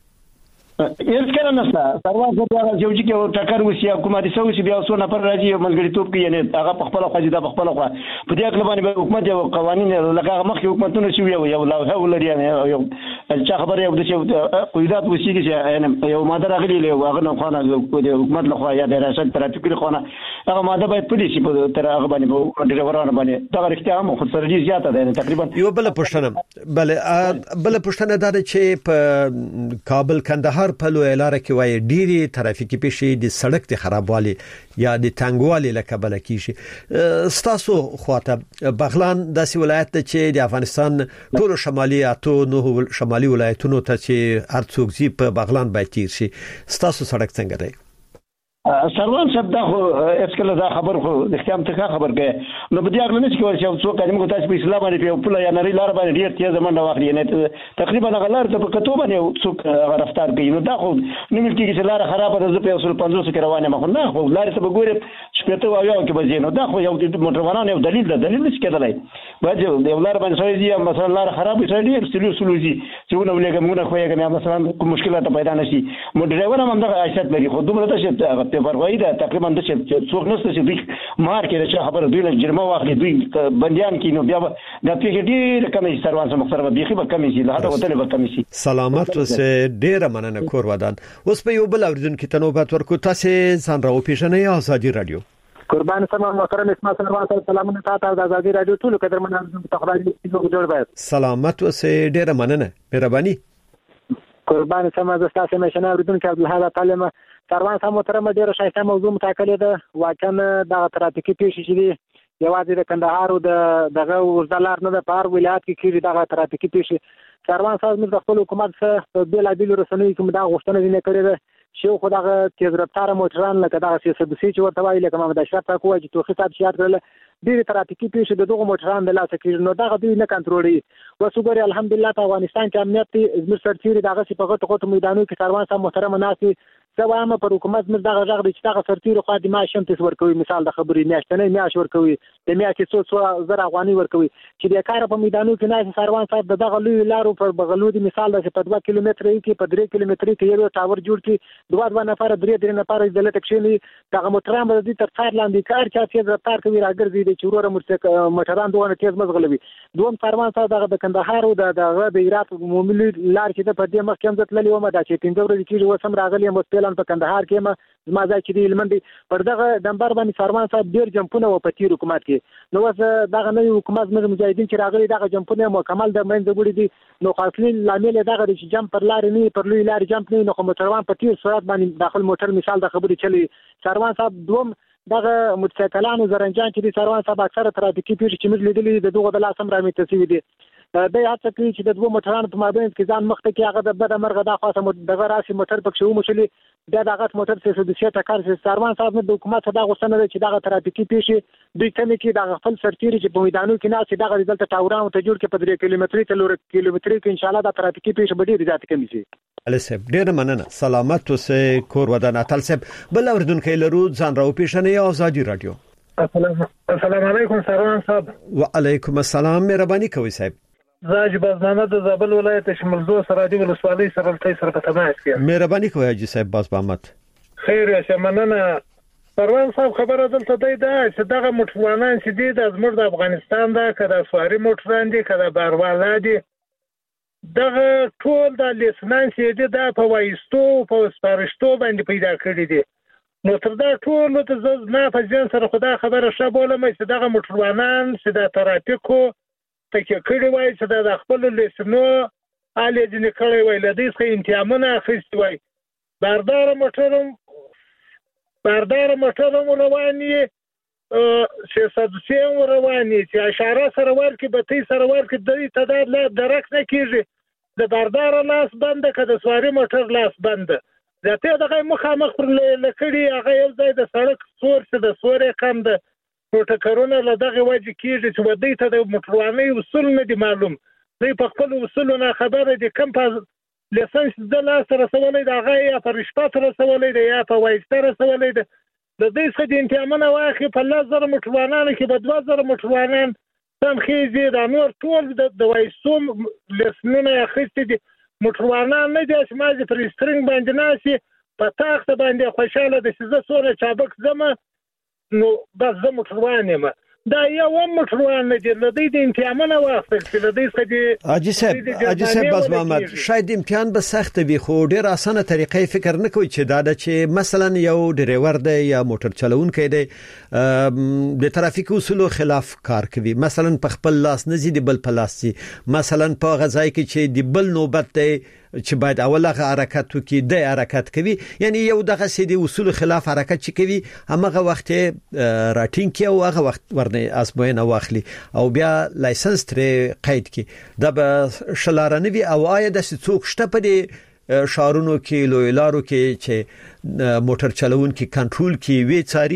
هیڅ کله نشته. سروان صاحب هغه یو چې یو ټکر وسی حکومت سوي چې بیا څو نفر راځي یو ملګریتوب کوي، یعنی هغه په خپل خو د خپل خو په دې اړه باندې حکومت یو قوانين لکه مخکې حکومتونه شي یو یو لوحه ولري یو چې خبره یو د قیادت وسی چې یو ماده راغلی له هغه نه خو د حکومت له خو یا د ریاست ترافیکي خو نه هغه ماده باید پولیسي په تر هغه باندې په ډیرورانه باندې دا اړتیا هم خو سره دي زیاته ده تقریبا. یو بل پښتنه بل بل پښتنه دا چې په کابل کندهار په لوی لار کې وای ډيري ترافیکي پیښې د سړک د خرابوالي یا د تنګوالي لکه بل کیږي. ستاسو خواته بغلان داسې ولایت چې د افغانستان ټول شمالي اتو نو شمالي ولایتونو ته چې هر څوک زی په بغلان باید تیر شي. ستاسو سړک څنګه دی؟ سروان صاحب دا خو اسکله دا خبر خو د اختیام ته خبر کې نو په دې اړه نه چې چې څوک کله موږ تاسو په اسلام باندې په پوله یا نری لار باندې ډیر تیز منډه واخلي نه تقریبا غلار ته په کتو باندې څوک رفتار کوي. نو دا خو نه ملي کې چې لار خرابه ده زه په اصل پنځوس کې روانه مخ نه خو لار ته وګورم چې په تو یو کې بځینو دا خو یو موټروانانو یو دلیل ده دلیل نشي کېدلای. باید یو لار باندې سوي دي مثلا لار خراب شي ډیر سلو سلوزي چې نو ولګم موږ خو یې مثلا کوم مشکلات پیدا نشي. مو ډرایور هم دغه عادت لري خو دومره ته په پروايي ده تقریبا د څه څوک نشته چې دوی مار کې چې خبره دوی له جرمه واخلي دوی بنديان کې نو بیا د پیښې ډېر کمې سروان سره مختلفه بيخي به کمې شي له هغه وتل به کمې شي. سلامت اوسه ډېر مننه کور ودان. اوس په یو بل اوریدونکو ته نوبت ورکو. تاسو ځان راو پیژنې آزادي رادیو. قربان سلام محترم اسماعیل سروان صاحب سلامونه تاسو د آزادي رادیو ټول قدرمن اوریدونکو ته خبرې جوړ باید. سلامت اوسه ډېر مننه مهرباني. قربان سم از تاسو مشنه اوریدونکو عبدالحق تعلیم سروان صاحب محترم ډیره شایسته موضوع متکلې ده. واقعا د ترافیکي پیښې چې دی یوازې د کندهار او د دغه وزدلار نه د پار ولایت کې کیږي دغه ترافیکي پیښې. سروان صاحب موږ د خپل حکومت سره بل عادل رسنوي کوم دا غوښتنه نه کړې ده چې خو دغه تیز رفتار موټران لکه دغه سیاست چې ورته وایي لکه محمد اشرف تاکو چې توخي صاحب شیات کړل ډېر ترافیکي پیښې د دغه موټران د لاسه کېږي نو دغه دوی نه کنټرولوي. وسوګوري الحمدلله په افغانستان کې امنیت زموږ سرتیري دغه په غټ غټ میدانونو کې سروان صاحب محترم ناسي سوامه پر حکومت موږ دغه ځای چې دغه سرتیري خو د معاش هم تاسو ورکوي. مثال د خبرې میاشتنې معاش ورکوي د میاشتې څو څو زر افغاني ورکوي چې د کار په میدانونو کې نه سروان صاحب دغه لوی لارو پر بغلو د مثال د په دوه کیلومتر کې په درې کیلومتر کې یو ټاور جوړ کړي دوه دوه نفر درې درې نفر د لټ کښینی دغه موټران به د تر څار لاندې کار چا چې رفتار کوي راګرځي د چورور موټران دوه تیز مزغلوي. دوم سروان صاحب دغه د کندهار او دغه د عراق عمومي لار چې د په دې مخ کې هم ځتللی و ما دا چې پنځه ورځې کې وسم راغلی مو سپیلان په کندهار کې ما زما ځای چې دی لمندي پر دغه دمبر باندې سروان صاحب ډیر جمپونه و په تیر حکومت کې نو وس دغه نوې حکومت موږ مجاهدین چې راغلي دغه جمپونه مکمل د منځ وړي دي نو خاصلي لامل دغه چې جمپ پر لار نه پر لوی لار جمپ نه نو موټروان په تیر سرعت باندې داخل موټر مثال د خبرې چلی سروان صاحب دوم دغه موټرسایکلانو زرنجان چې سروان صاحب اکثره ترافیکي پیښې چې موږ لیدلې د دغه د لاسم رامي تسوي دي د هڅه کوي چې د دوه موټرانو په مابین کې ځان مخته کې هغه د بده مرغه د خاصه دغه راسي موټر پکې و مشلي د دغه موټر څخه د سیټه کار سروان صاحب د حکومت د غوښتنه ده چې دغه ترافیکي پیښې دوی کمی کې د خپل سرتیري چې په میدانونو کې ناس دغه دلته ټاوران ته جوړ کې په درې کیلومتري ته لور کیلومتري کې ان شاء الله د ترافیکي پیښې به ډېر زیات کمی شي. علي صاحب ډېر مننه. سلامت اوسه کور ودان. اتل صاحب بل اوردونکو لرو ځان راو پیښنه آزادي رادیو. السلام السلام علیکم سروان صاحب. وعلیکم السلام مهرباني کوي صاحب. زاج بازمانه د زابل ولایت شمالزو سرادي ولسوالۍ سره تل سره په تماس کې مهرباني کوي حاجی صاحب باز محمد. خیر یا مننه سروان صاحب. خبره دلته دی دا چې دغه موټروانان چې دي د زموږ د افغانستان دا کده سواری موټران دي کده باروالا دي دغه ټول د لیسنانس دې د په وایستو په سپارښتو باندې پیدا کړی دي. نو تر دا ټول ته زه نه په ځان سره خدا خبره شابهله مې چې دغه موټروانان چې د ترافیکو تکي کړی وای چې د خپل لیسنو علي جن کړی وای لدې څخه انتظامونه اخیستي وای. باردار موټرم باردار موټرم رواني چې سدسیم رواني چې اشاره سره ورکې به تی سره ورکې د تعداد لا درک نه کیږي. د باردار لاس بنده که د سواري موټر لاس بنده ځکه دغه مخامخ پر لکړي هغه یو ځای د سړک سور څه د سورې کم د پروتوکولونه له دغه وجه کیږي چې ودی ته د موټرواني اصول نه دي معلوم. دوی په خپل اصولونه خبره دي کوم په لیسنس د لاس رسولې د هغه یا په رشوت رسولې د یا په وایسته رسولې د د دې څخه د انتظامونه واخی په لزر موټروانانو کې په دوه زره موټروانان تم خېزي د نور ټول د وایسوم لیسنونه اخیستي دي. موټروانان نه دي چې مازه پر سترنګ باندې ناسي په تاخت باندې خوشاله د سزا سره چابک زمه نو بس زه موټروان یم. دا یو موټروان نه دي لدی د امتحانونه واخیستل چې لدی څخه دي حاجی صاحب حاجی صاحب باز محمد شاید امتحان به سخت وي خو ډیر اسانه طریقې فکر نه کوي چې دا د چې مثلا یو ډرایور دی یا موټر چلوونکی دی د ترافیک اصولو خلاف کار کوي مثلا په خپل لاس نه زیدي بل په لاس سي مثلا په غځای کې چې د بل نوبت دی چې باید اوله حرکت وکړي د حرکت کوي یعنی یو دغه سیدي اصول خلاف حرکت چې کوي هغه وخت راټینګ کې او هغه وخت ورنه اسبوعینه واخلي او بیا لایسنس ترې قید کړي دا به شلارنوي او آیا د څوک شته په دې شارونو کې لویلارو کې چې موټر چلوونکي کنټرول کوي وی چاري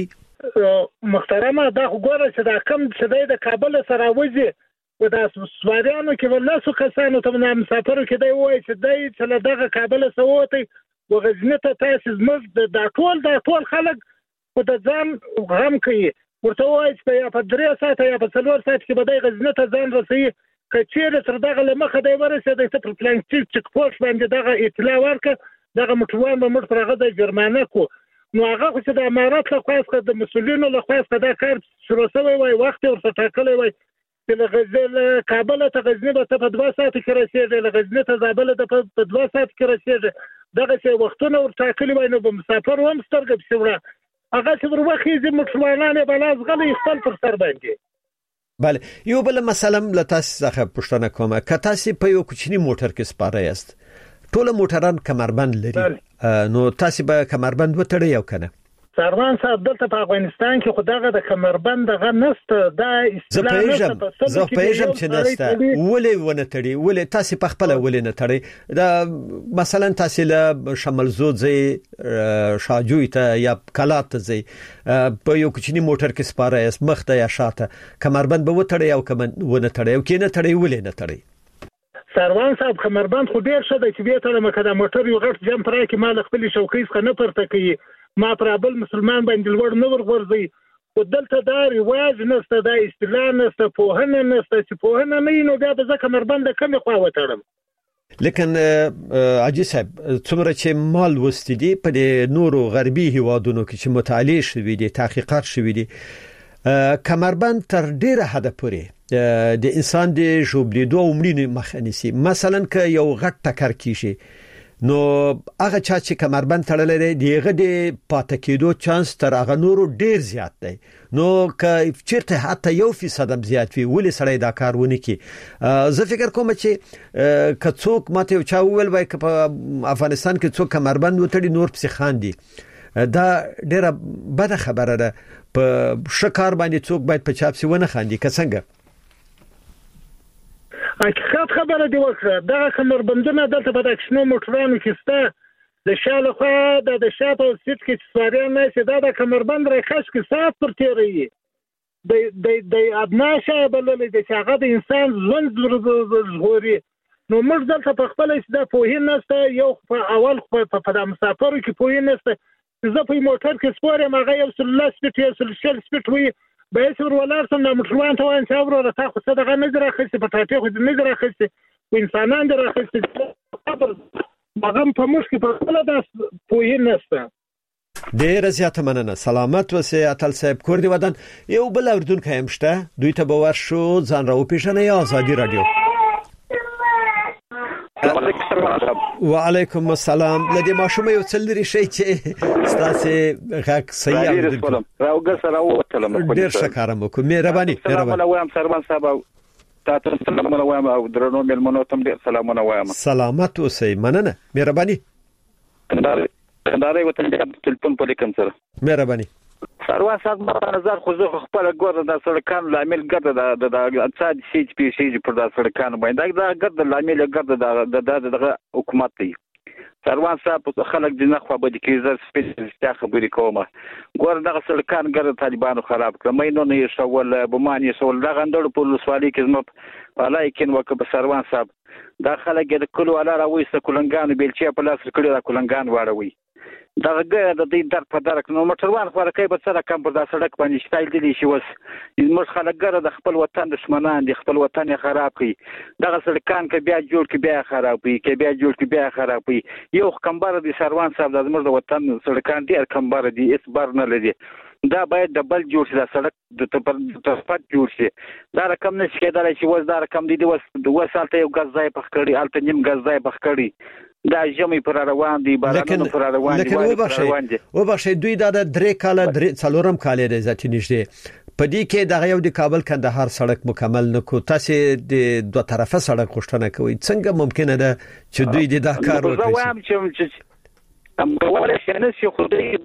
محترمه دا وګوره چې دا کم چې د کابل سره وځي و د سوادانو کې ولاسو کسانو ته نه مسافرو کې دی وای چې دی چې دغه کابل سووتي و غزنه ته تاسو زموږ د ټول د ټول خلک په د ځان غم کوي ورته وای چې یا په درې ساعت یا په څلور ساعت کې به د غزنه ته ځان رسي کچېره تر دغه لمخه دی ورسېد چې په پلانټیک چک پوسټ باندې دغه اطلاع ورکړه دغه مټوان به موږ پرغه د جرمانه کو نو هغه چې د امارات له خاصه د مسولینو له خاصه د کار شروع شوی وای وخت ورته ټاکلی وای چې غزل کابل ته غزنه به په دوه ساعت کې رسیدل غزنه ته زابل ته په دوه ساعت کې رسیدل دغه څه وختونه ورته کلی وای نو به مسافر هم سترګې بسوره هغه چې ورخي زم مسلمانانه بلاز غلي خپل پر سر باندې. بله یو بل مثلا لتاس څخه پښتنه کومه کتاسي په یو کوچنی موټر کې سپاره یاست ټول موټران کمربند لري نو تاسو به کمربند وتړی یو کنه سروان صاحب دلته په افغانستان کې خدغه د کمربند غ نسته دا اسلام نسته زه پېژم چې نسته ولې ونه تړي ولې تاسو په خپل ولې نه تړي دا مثلا تاسو له شمال زوځي شاجوی ته یا کلات ته زی په یو کوچنی موټر کې سپاره اس مخته یا شاته کمربند به وتړي او کوم ونه تړي او کې نه تړي ولې نه تړي سروان صاحب کمربند خو ډیر شه د چې به ته مکه د موټر یو غټ جمپ راکې مال خپل شوکې څخه نه پرته کوي ما پر بل مسلمان باندې لوړ نه ورغورځي او دلته دا رواج نسته دا اصطلاح نسته پوهنه نسته چې پوهنه نه نو بیا د کمربند کم خو وتړم لیکن عجیب صاحب څومره چې مال وستدي په نورو غربي هیوادونو کې چې مطالعه شوي دي تحقیقات شوي دي کمربند تر ډیره حد پورې د انسان د ژوبلیدو او مړینې مخه نیسي مثلا که یو غټ ټکر کیږي نو هغه چا چې کمربند تړلې دی دیغه د پاتې کېدو چانس تر هغه نورو ډیر زیات دی نو که چیرته حتی یو فیصد هم زیات وي ولې سړی دا کار ونه کوي زه فکر کوم چې که څوک ماته چا وویل وای که په افغانستان کې څوک کمربند وتړي نور پسې خاندي دا ډیره بده خبره ده په شکار باندې څوک باید په چاپسي ونه خاندي که څنګه حقیقت خبره دی وکړه دا کمربندونه دلته په دښنو موټرانو کې سته د شاله خو د د شاته سیټ کې سواریا نه سي دا د کمربند راخښ کې سات پر تیری د د د ادناشه بللې د هغه د انسان ژوند زغوري نو موږ دلته په خپل استدا په هینسته یو په اول په د مسافرو کې په هینسته زه په موټر کې سپورم هغه یو سل سپیټ یو سل شل سپیټ وي به سر ولارسم د موټروان ته وان چې ورو راته خو صدقه نه راخسته په ټاټه خو نه راخسته و انسانان راخسته هغه په مشکل په خپل د پوهې نسته ډیر زیاته مننه سلامت وسه اتل صاحب کوردی ودان یو بل اردن کایمشته دوی ته باور شو ځان راو پیژنې آزادی رادیو وعلیکم السلام. لدی ماشومه یو څل لري شي چې ستاسو غاک صحیح راځي. راوګه سره وتلم. ډیر شکرم وکم. مهرباني مهرباني. وایم سرمان صاحب تاسو سلامونه وایم او درنو ملمنو ته ډیر سلامونه وایم. سلامت اوسئ. مننه. مهرباني. کنداري کنداري وطن دې تلیفون پرې کوم سره. مهرباني. سروان صاحب په نظر خو زه خپل ګور د سړکان لامل ګرځي د د اقتصاد سي پی سي پر د سړکان باندې دا ګرځي لامل ګرځي د د حکومت دی. سروان صاحب خلک د نخوا به د کیزر سپیشلیسټ خبرې کومه ګور دغه سړکان ګرځي طالبانو خراب کړ. مې نو نه شول بمانی سول دغه اندر په لسوالي کې زموږ ولیکن وکړه سروان صاحب دا خلک د کلو علا راوي سکولنګان بیلچې په لاس کړي د کولنګان واړوي. دا غږ د دې در په درک نو موټروان خو راکې په سره کم پر دا سړک باندې شتایل دي شي وس موږ خلک ګره د خپل وطن دشمنان دي خپل وطن خراب کړي. دغه سړکان کې بیا جوړ کې بیا خراب کړي کې بیا جوړ کې بیا خراب کړي. یو کمبر دي سروان صاحب د موږ د وطن سړکان ډیر کمبر دي اس بار نه لري. دا باید ډبل جوړ شي دا سړک د ترپټ جوړ شي. دا رقم نشي کېدای چې وس دا رقم دي د وس د وسالته یو غز ځای پخ کړي الته نیم غز ځای پخ کړي. دا جمعي پر روان دي بارانونو پر روان دي. لکه وبخښي دوی دا د درې کاله درې څلورم کال لري ځاتې نشته په دې کې د یو د کابل کندهار سړک مکمل نکو. تاسو د دوه طرفه سړک غوښتنه کوي. څنګه ممکنه ده چې دوی د دا کار وکړي؟ زه وایم چې ام کوله چې نه شي خو دې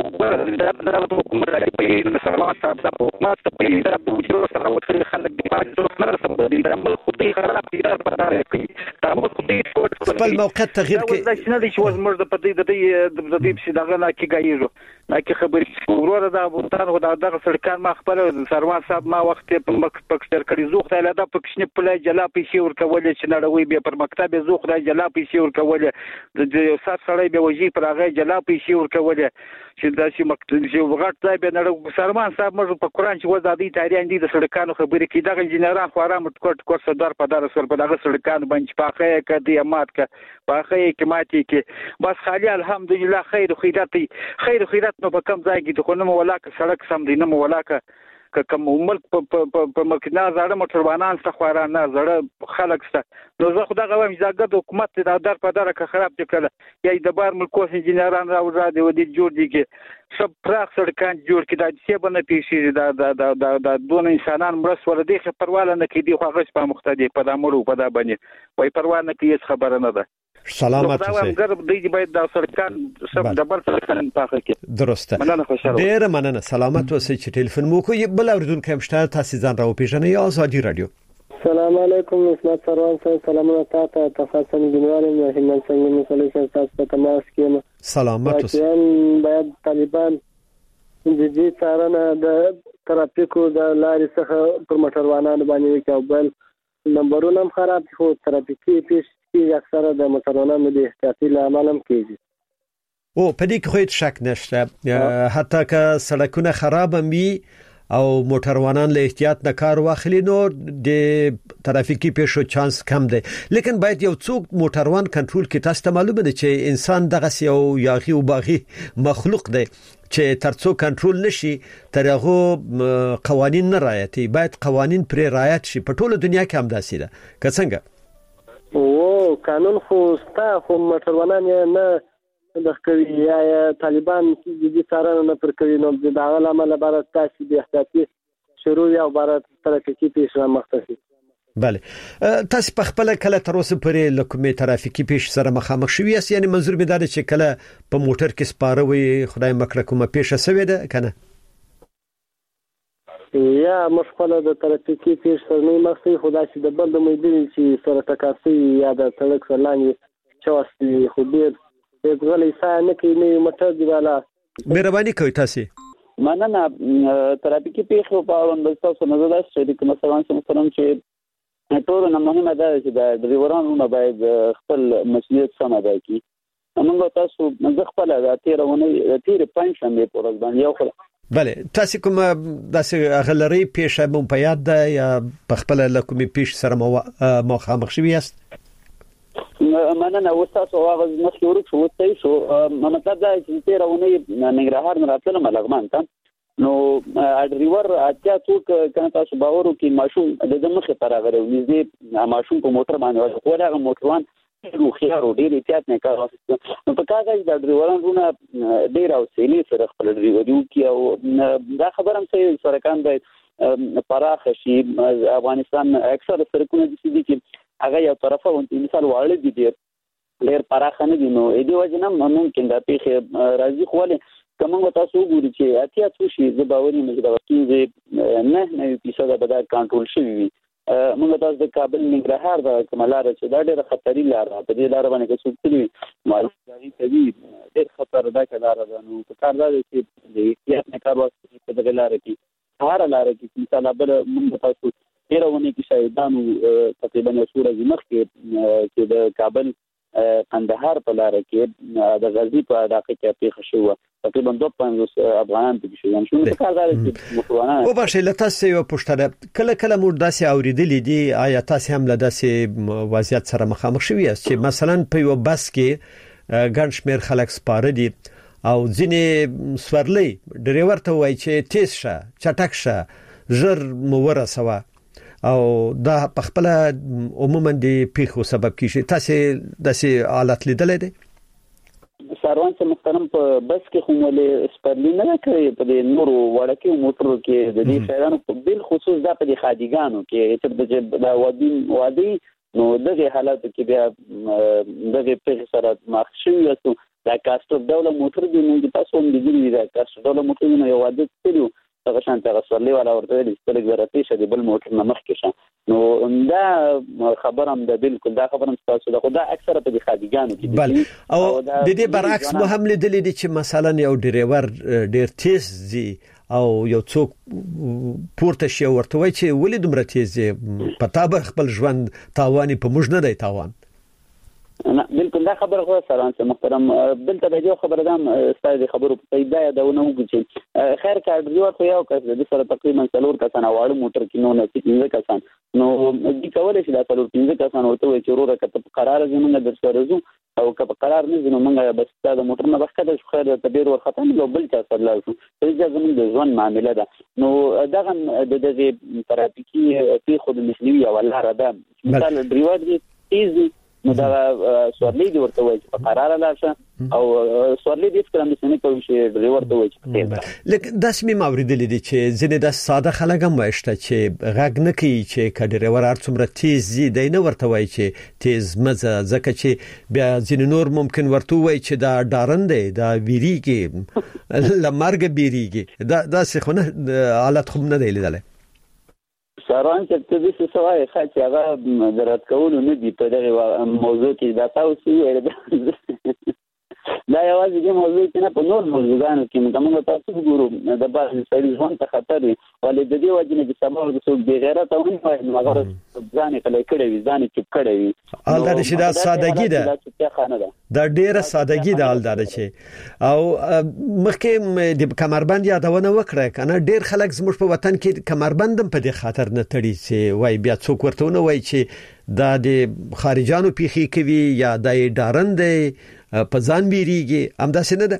دې د حکومت په سروان صاحب د حکومت په اړه د وجود سره وکړي خلک د پاکستان سره سم دي د خو دې خراب دي په دار کې دا مو خو دې خپل موقعیت تغییر کوي. دا چې نه دي چې وزمر د پدې د دې د دې چې دغه نه کې گایو نه کې خبرې ورور دا بوتان خو دغه سړکان ما خپل سروان صاحب ما وخت په پکستر کړی زوخ ته لاده پکښنه په جلا پیسې ورکول چې نړوي به پر مکتب زوخ د جلا پیسې ورکول د یو سات سړی به وجي پر هغه جلا پیسې ورکول چې دا چې مکتب چې وغټ ځای به نړو. سروان صاحب موږ په قران چې وزادي تاریخ دي د سړکانو خبرې کې دغه انجنیران خو آرام کوټ کوټ صدر په دار سر په دغه سړکانو باندې پاخه کدي امات کا پاخه کې ماتي کې بس خالي الحمدلله خیر خیرات خیر خیرات نو په کم ځای کې خو نه مولاکه سړک سم دي نه مولاکه که کوم ملک په مکنا زړه موټروانان څخه خوران نه زړه خلک څخه نو زه خدای غواړم چې دا د حکومت د در په دره کې خراب کړه یا د بار ملک اوس انجنیران راو را دي ودی جوړ دي کې سب پراخ سړکان جوړ کړي د څه بنه پیشي دا د د د دون انسانان مرس ور دي خو پرواله نه کړي خو هغه په مختدي په دامرو په دا باندې وای پروا نه کوي خبره نه ده. سلامت اوسئ. دا غرب دی باید دا سرکان سب ډبل سرکان پاخه کې درسته. ډیر مننه. سلامت اوسئ. چې ټلیفون مو کوی بل اوردونکو مشته تاسو ځان راو پیژنئ یا ازادي رادیو. السلام علیکم اسمت سروان صاحب سلامونه تاسو ته تفاصیل جنواري مهمن څنګه مسلې تاسو په تماس کې. سلامت اوسئ. باید طالبان د دې څارنه د ترافیکو د لارې څخه پر موټروانانو باندې کوي. نمبرونه هم خراب دي خو ترافیکي پیش کې اکثره د موټروانانو د احتیاطي لامل هم کېږي. او په دې کې خو هیڅ شک نشته. حتی که سړکونه خراب هم وي او موټروانان له احتیاط نه کار واخلي نو د ترافیکي پیښو چانس کم دی. لیکن باید یو څوک موټروان کنټرول کړي. تاسو ته معلومه ده چې انسان دغه یو یاغي او باغي مخلوق دی چې ترڅو کنټرول نشي تر هغه قوانين نه رعایتي. باید قوانين پر رعایت شي. په ټوله دنیا کې هم داسې ده. که څنګه او قانون خو ستا خو موټروانان نه د کوي یا طالبان د دې څارنه نه پر کوي نو د هغه عمل لپاره تاسو د احتیاطي شروع یا عبارت ترافیکي پیښه مختصي. بله تاسو په خپل کله تر اوسه پرې لکه ترافیکي پیښه سره مخامخ شوی یاست؟ یعنی منظور می دا چې کله په موټر کې سپاره وي خدای مکړه کومه پیښه سوي ده کنه؟ یا مشکله د ترافیکي پیښه سره نه مخکې خدای چې د بل د مېدل چې سره تکاسي یا د تلک سرلانې چوستي خو ډیر غلې سای نه کوي نه موټر دی والا. مهرباني کوي تاسو. مننه. ترافیکي پیښه په اړه د تاسو نظر راځي چې مثلا څنګه چې ټول نه مهمه ده چې د ډرایورانو باید خپل مسؤلیت سم ادا کړي. موږ تاسو زه خپل د تیرونه تیر پنځم په ورځ باندې یو خل. بله تاسو کوم داسې غلري پیښه مو په یاد ده یا په خپل لکه پیښه سره مخامخ شوی یاست؟ مننه. وستاسو هغه مخکې ورک شو وستای شو مطلب دا چې تیرونه ننګرهار نه راتلم لغمان ته نو ډرایور اتیا څوک کنه تاسو باور وکي ماشوم د مخه پر غره ونیزي ماشوم په موټر باندې خو هغه موټروان ډېر خيار او ډېر احتیاط نه کار وکړي نو په کاغذ د ډریورانو ډېر او سیلی سره خپل ډریوري کوي او دا خبره هم صحیح سرکان باید پراخ شي افغانستان اکثر سرکونه دي چې هغه یو طرفه مثال واړه دي ډېر پراخ نه دي نو دې وجه نه ممکن دا پیښه راځي خو له کومه تاسو وګورئ چې اتیا څو شي زباوري مې د وکیل نه نه پیسه د بدل کنټرول شوی وي موږ تاسو د کابل ننګرهار د کوملار چې دا ډېر خطرې لار ده په دې لار باندې کې څوک تلوي معلومات کوي ډېر خطرناک لار ده نو په کار دا چې د احتیاط نه کار وکړي په دغه لار کې هر لار کې مثال بل موږ تاسو ډېرونه کې شاهدانو تقریبا یو څو ورځې مخکې چې د کابل قندهار په لار کې د غزنی په علاقه کې پیښه شوه تقریبا دوه پنځوس افغانان پکې شو يعني شنو کار دا چې مخوانه او بشه لته یو پښتنه کله کله مور داسې اوریدلې دي آیا تاسو هم له داسې وضعیت سره مخامخ شوي یاست چې مثلا په یو بس کې ګڼ شمېر خلک سپاره دي او ځینې سورلي ډریور ته وایي چې تیز شه چټک شه ژر مو ورسوه او دا په خپل عموما د پیښو سبب کیږي تاسو داسې حالت لیدلې دي ساروان چې محترم په بس کې هم ولې سپرلی نه کوي په د نورو وړکې موټرو کې د دې شایانو په بل خصوص دا په د خادیګانو کې چې د وادي وادي نو دغه حالت کې بیا دغه پیښه سره مخ شوی یو دا کاستر ډول موټر دی نو تاسو هم دې دا کاستر ډول موټر نو یو عادت کړو هغه شانته غسرلی ولا ورته د ستلګ ورته شه د بل موټر نه مخکې شه نو دا خبرم د بالکل دا خبرم تاسو د خدا اکثره په خادیګانو کې بل او د دې برعکس مهم لیدل دي چې مثلا یو ډریور ډیر تیز دی او یو څوک پورته شي ورته وای چې ولې دومره تیز دی پتا به خپل ژوند تاواني په موږ نه دی تاوان نه بالکل دا خبره خو سره انسان محترم بل ته یو خبره دام ستاسو خبرو په پیدا دا ونه وګورئ خیر کار دی او یو کس د سره تقریبا څلور کسان واړو موټر کې نو نه پنځه کسان نو د کولای شي دا څلور پنځه کسان ورته وي چې وروره کته قرار زمونږ د سره زو او که قرار نه زمونږ موږ بس دا موټر نه بخښه د خیر د تبیر ور ختم یو بل څه سره لاسو چې زمونږ د ځوان معاملې ده نو دغه د دغه ترافیکي په خود مخنیوي او لاره ده مثال ډریور دی تیز نو دا سورلی دی ورته وایي چې قرار لاشه او سورلی دی څنګه مې نه کوي چې ډریور ته وایي چې لکه داس می موریدل دي چې ځینې د ساده خلک هم وایي چې غږ نه کوي چې کډریور ارڅومره تیز دی نه ورته وایي چې تیز مزه ځکه چې بیا ځینې نور ممکن ورته وایي چې دا ډارند دی دا ویریږي لمرګ بیریږي دا داسې خو نه حالت خو نه دی لیدل ساران چې د دې سوای خاطر هغه درات کول نه دی په دغه موضوع کې دا تاسو ویل دا یوازې د موضوع کې نه په نور موضوعانو کې موږ تاسو ګورو د بعض سړي ژوند ته خطر وي ولې د دې وجه نه چې سبا د څوک بې غیرت او نه هغه ځان کله کړی وي ځان چپ کړی وي حال دا چې دا سادهګي ده دا ډیره سادهګي ده حال دا چې او مخکې د کمربند یادونه وکړه کنه ډیر خلک زموږ په وطن کې کمربندم په دې خاطر نه تړي چې وای بیا څوک ورته نه وای چې دا د خارجانو پیخي کوي یا د ډارندې په ځان بیریږي همداسې نه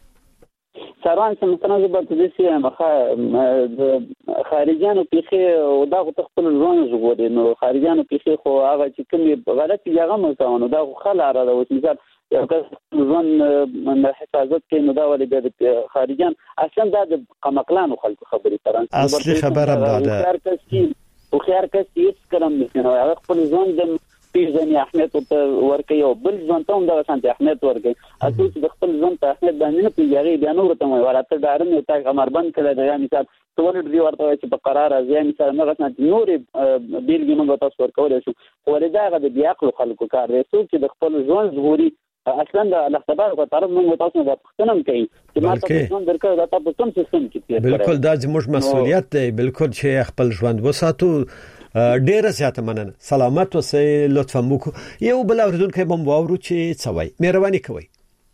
ده ساروان چې مستند به د دې مخه د خارجانو پیخي او دا خپل ځوان زغوري نو خارجانو پیخي خو هغه چې کوم غلطي هغه مزونه دا خو لاره ده او مثال یو کس ځوان د حفاظت کې نو دا ولې د خارجان اصلا دا د قمقلانو خلکو خبري تران اصلي خبره ده هر کس چې خو هر کس هیڅ کلم نه هغه خپل ځوان د پیژنې اهمیت ته ورکوي او بل ځوان ته هم دغه شانتي اهمیت ورکوي اته چې د خپل ځوان ته اهمیت باندې نه پیږي بیا نور ته وایي ورته ډارنه تا کمربند کړی دی یعنی مثال ټول دی ورته چې په قرار ازي مثال نه غوښنه نور بیلګې موږ تاسو ورکول شو ولې دا د بیاقل خلکو کار دی چې د خپل ځوان ظهوري اصلا د الله تبارک وتعالى موږ تاسو د پښتنم کوي چې ما تاسو څنګه درکړه دا تاسو کوم سیستم کې بالکل دا زموږ مسؤلیت دی بالکل چې خپل ژوند وساتو ډیره زیاته مننه سلامت اوسئ لطفا موږ یو بل اوریدونکو بم واورو چې څوي مهرباني کوئ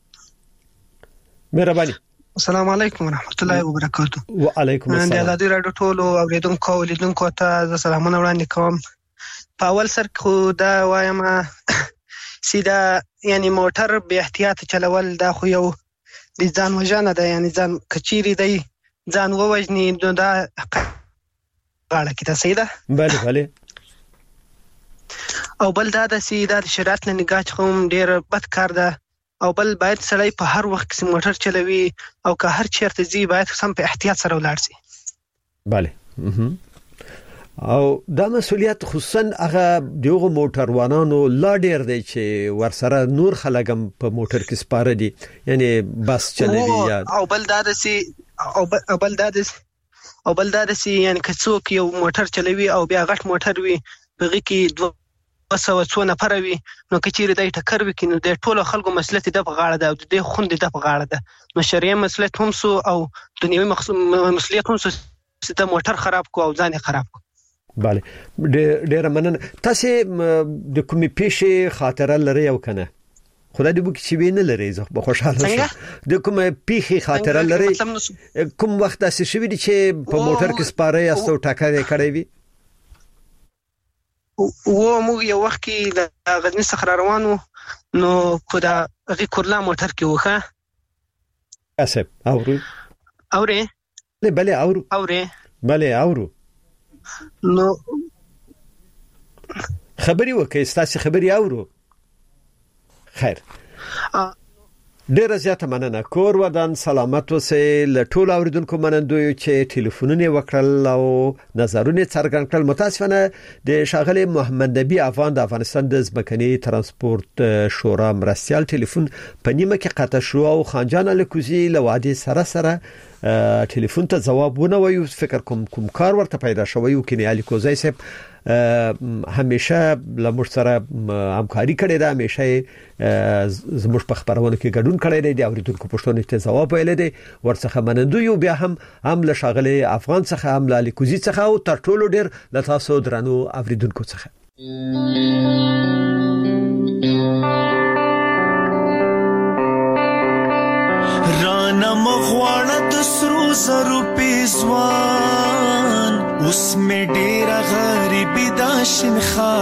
مهرباني السلام علیکم ورحمت الله وبرکاته وعلیکم السلام د ازادي رادیو ټولو اوریدونکو لیدونکو ته سلامونه وړاندې کوم په اول سر خو دا وایم سیدا یعنی موټر به احتیاط چلول دا خو یو د ځان وژنه ده یعنی ځان کچيري دی ځان ووجني دا غاړه کې ته صحیح ده بله بله او بل دا د سي د شریعت نه نگاه کوم ډیر بد کار ده او بل باید سړی په هر وخت کې موټر چلوي او که هر چیرته ځي باید سم په احتیاط سره ولاړ شي. bale او دا مسؤلیت خصوصا هغه دغه موټروانانو لا ډیر دی چې ورسره نور خلګم په موټر کې سپاره دي یعنی بس چلوي یا او بل دا د سي او بل دا د او بل دا د سي یعنی که څوک یو موټر چلوي او بیا غټ موټر وي بغي کې دوه وسو څو نفر وي نو کچېری دای ټکر وکینو د ټولو خلکو مسلط د غاړه ده او د خوند د غاړه ده نو شریعه مسلط هم سو او دنیوي مسلط هم سو چې موټر خراب کو او ځان خراب کو. bale ډېر مننه. تاسو د کومې پیښې خاطره لري او کنه خدای دې وکړي چې وینه لري زه به خوشاله شم. د کومې پیښې خاطره لري کوم وخت تاسو شوی دي چې په موټر کې سپاره یاستو ټکر کړی وي؟ و موږ یو وخت کې د غزنی څخه روانو نو په دا غي کورلا موټر کې وخه اسف اورو اوري نه بله اورو اوري بله اورو نو خبري وکي ستاسو خبري اورو خیر ډیر زیاته مننه. کور ودان سلامت اوسئ. له ټولو اوریدونکو منندوی چې ټلیفونونه وکړل او نظرونه څرګند کړل. متاسفانه د شاغلي محمد نبی افغان د افغانستان د ځمکني ترانسپورت شورا مرستيال ټلیفون په نیمه کې قطع شو او خانجان الکوزي له وادي سره سره ټلیفون ته جواب ونه وایو. فکر کوم کوم کار ورته پیدا شوی او کني الکوزي صاحب همیشه لمر سره همکاري کړې ده، همیشه زموږ په خبرونه کې ګډون کړی دی. د اوریدونکو پوښتنې ته جواب ویل دي ورڅخه منندوی او بیا هم هم له شاغلي افغان څخه هم له الکوزي څخه او تر ټولو ډیر له تاسو درنو اوریدونکو څخه. رانا مغواړه د سرو زرو پیزوان اوس مې ډېره غریبي دا شین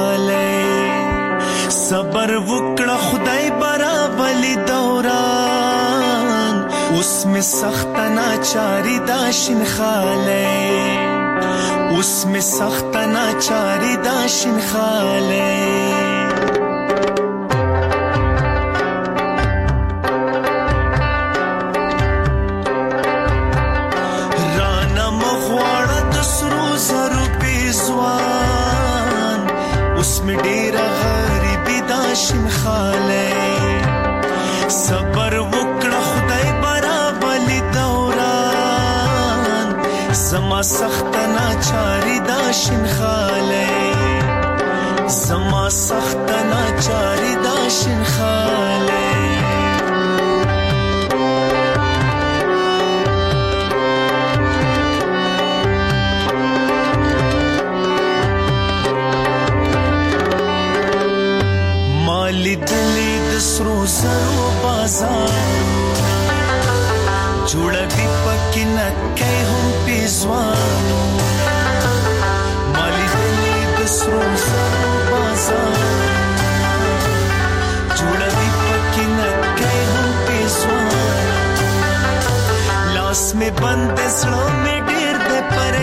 خاله صبر وکړه خدای برابرلی دوران اوس مې سخت ناچاری دا شین خاله اوس مې سخت ناچاری دا شین خاله میں ډیر غریبی دا شین خاله صبر وکړه خدای برابرلی دوران زما سخت ناچاری دا شین خاله زما سخت ناچاری دا شین خاله لیدلی د سرو زرو بازار جوړوي پکې نکای هم پیزوانو مالی دلی د سرو زرو بازار جوړوي پکې نکای هم پیزوانو لاس می بند سړو می ډیر د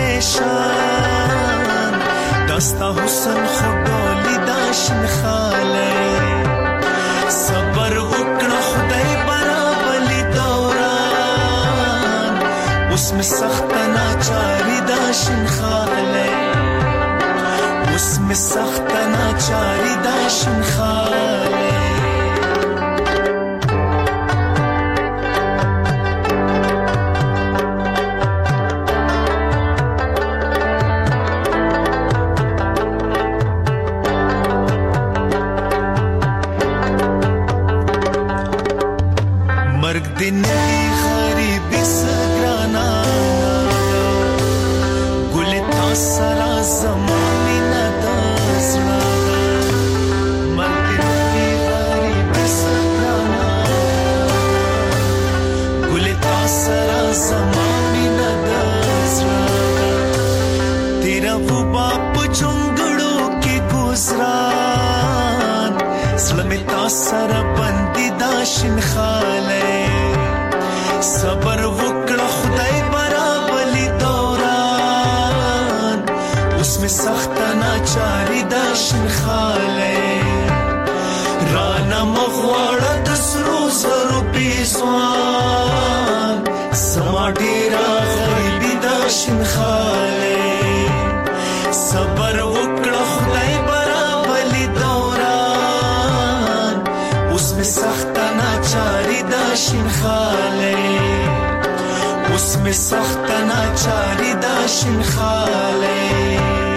پریشان دستا حسن خډولی دا شین خاله صبر وکړه خدای برابرلی دوران اوس مې سخت ناچاری دا شین خاله اوس مې سخت ناچاری دا شین خاله دنی غریبی سگرانا گل تاسرا زمانی ندازنا مرد دنی غریبی سگرانا گل تاسرا زمانی ندازنا تیرا وہ باپ چنگڑوں کی گزران سلمی تاسرا بندی داشن خالے صبر وکړه خدای برابرلی دوران اوس مې سخت ناچاری دا شنخاله رانا مغواړه د سرو زرو پیسوان سما ډیرا غریبی دا شنخاله صبر وکړه خدای برابلی دوران اوس می سخت ناچاری دا شنخاله اوس می سخت ناچاری دا شنخاله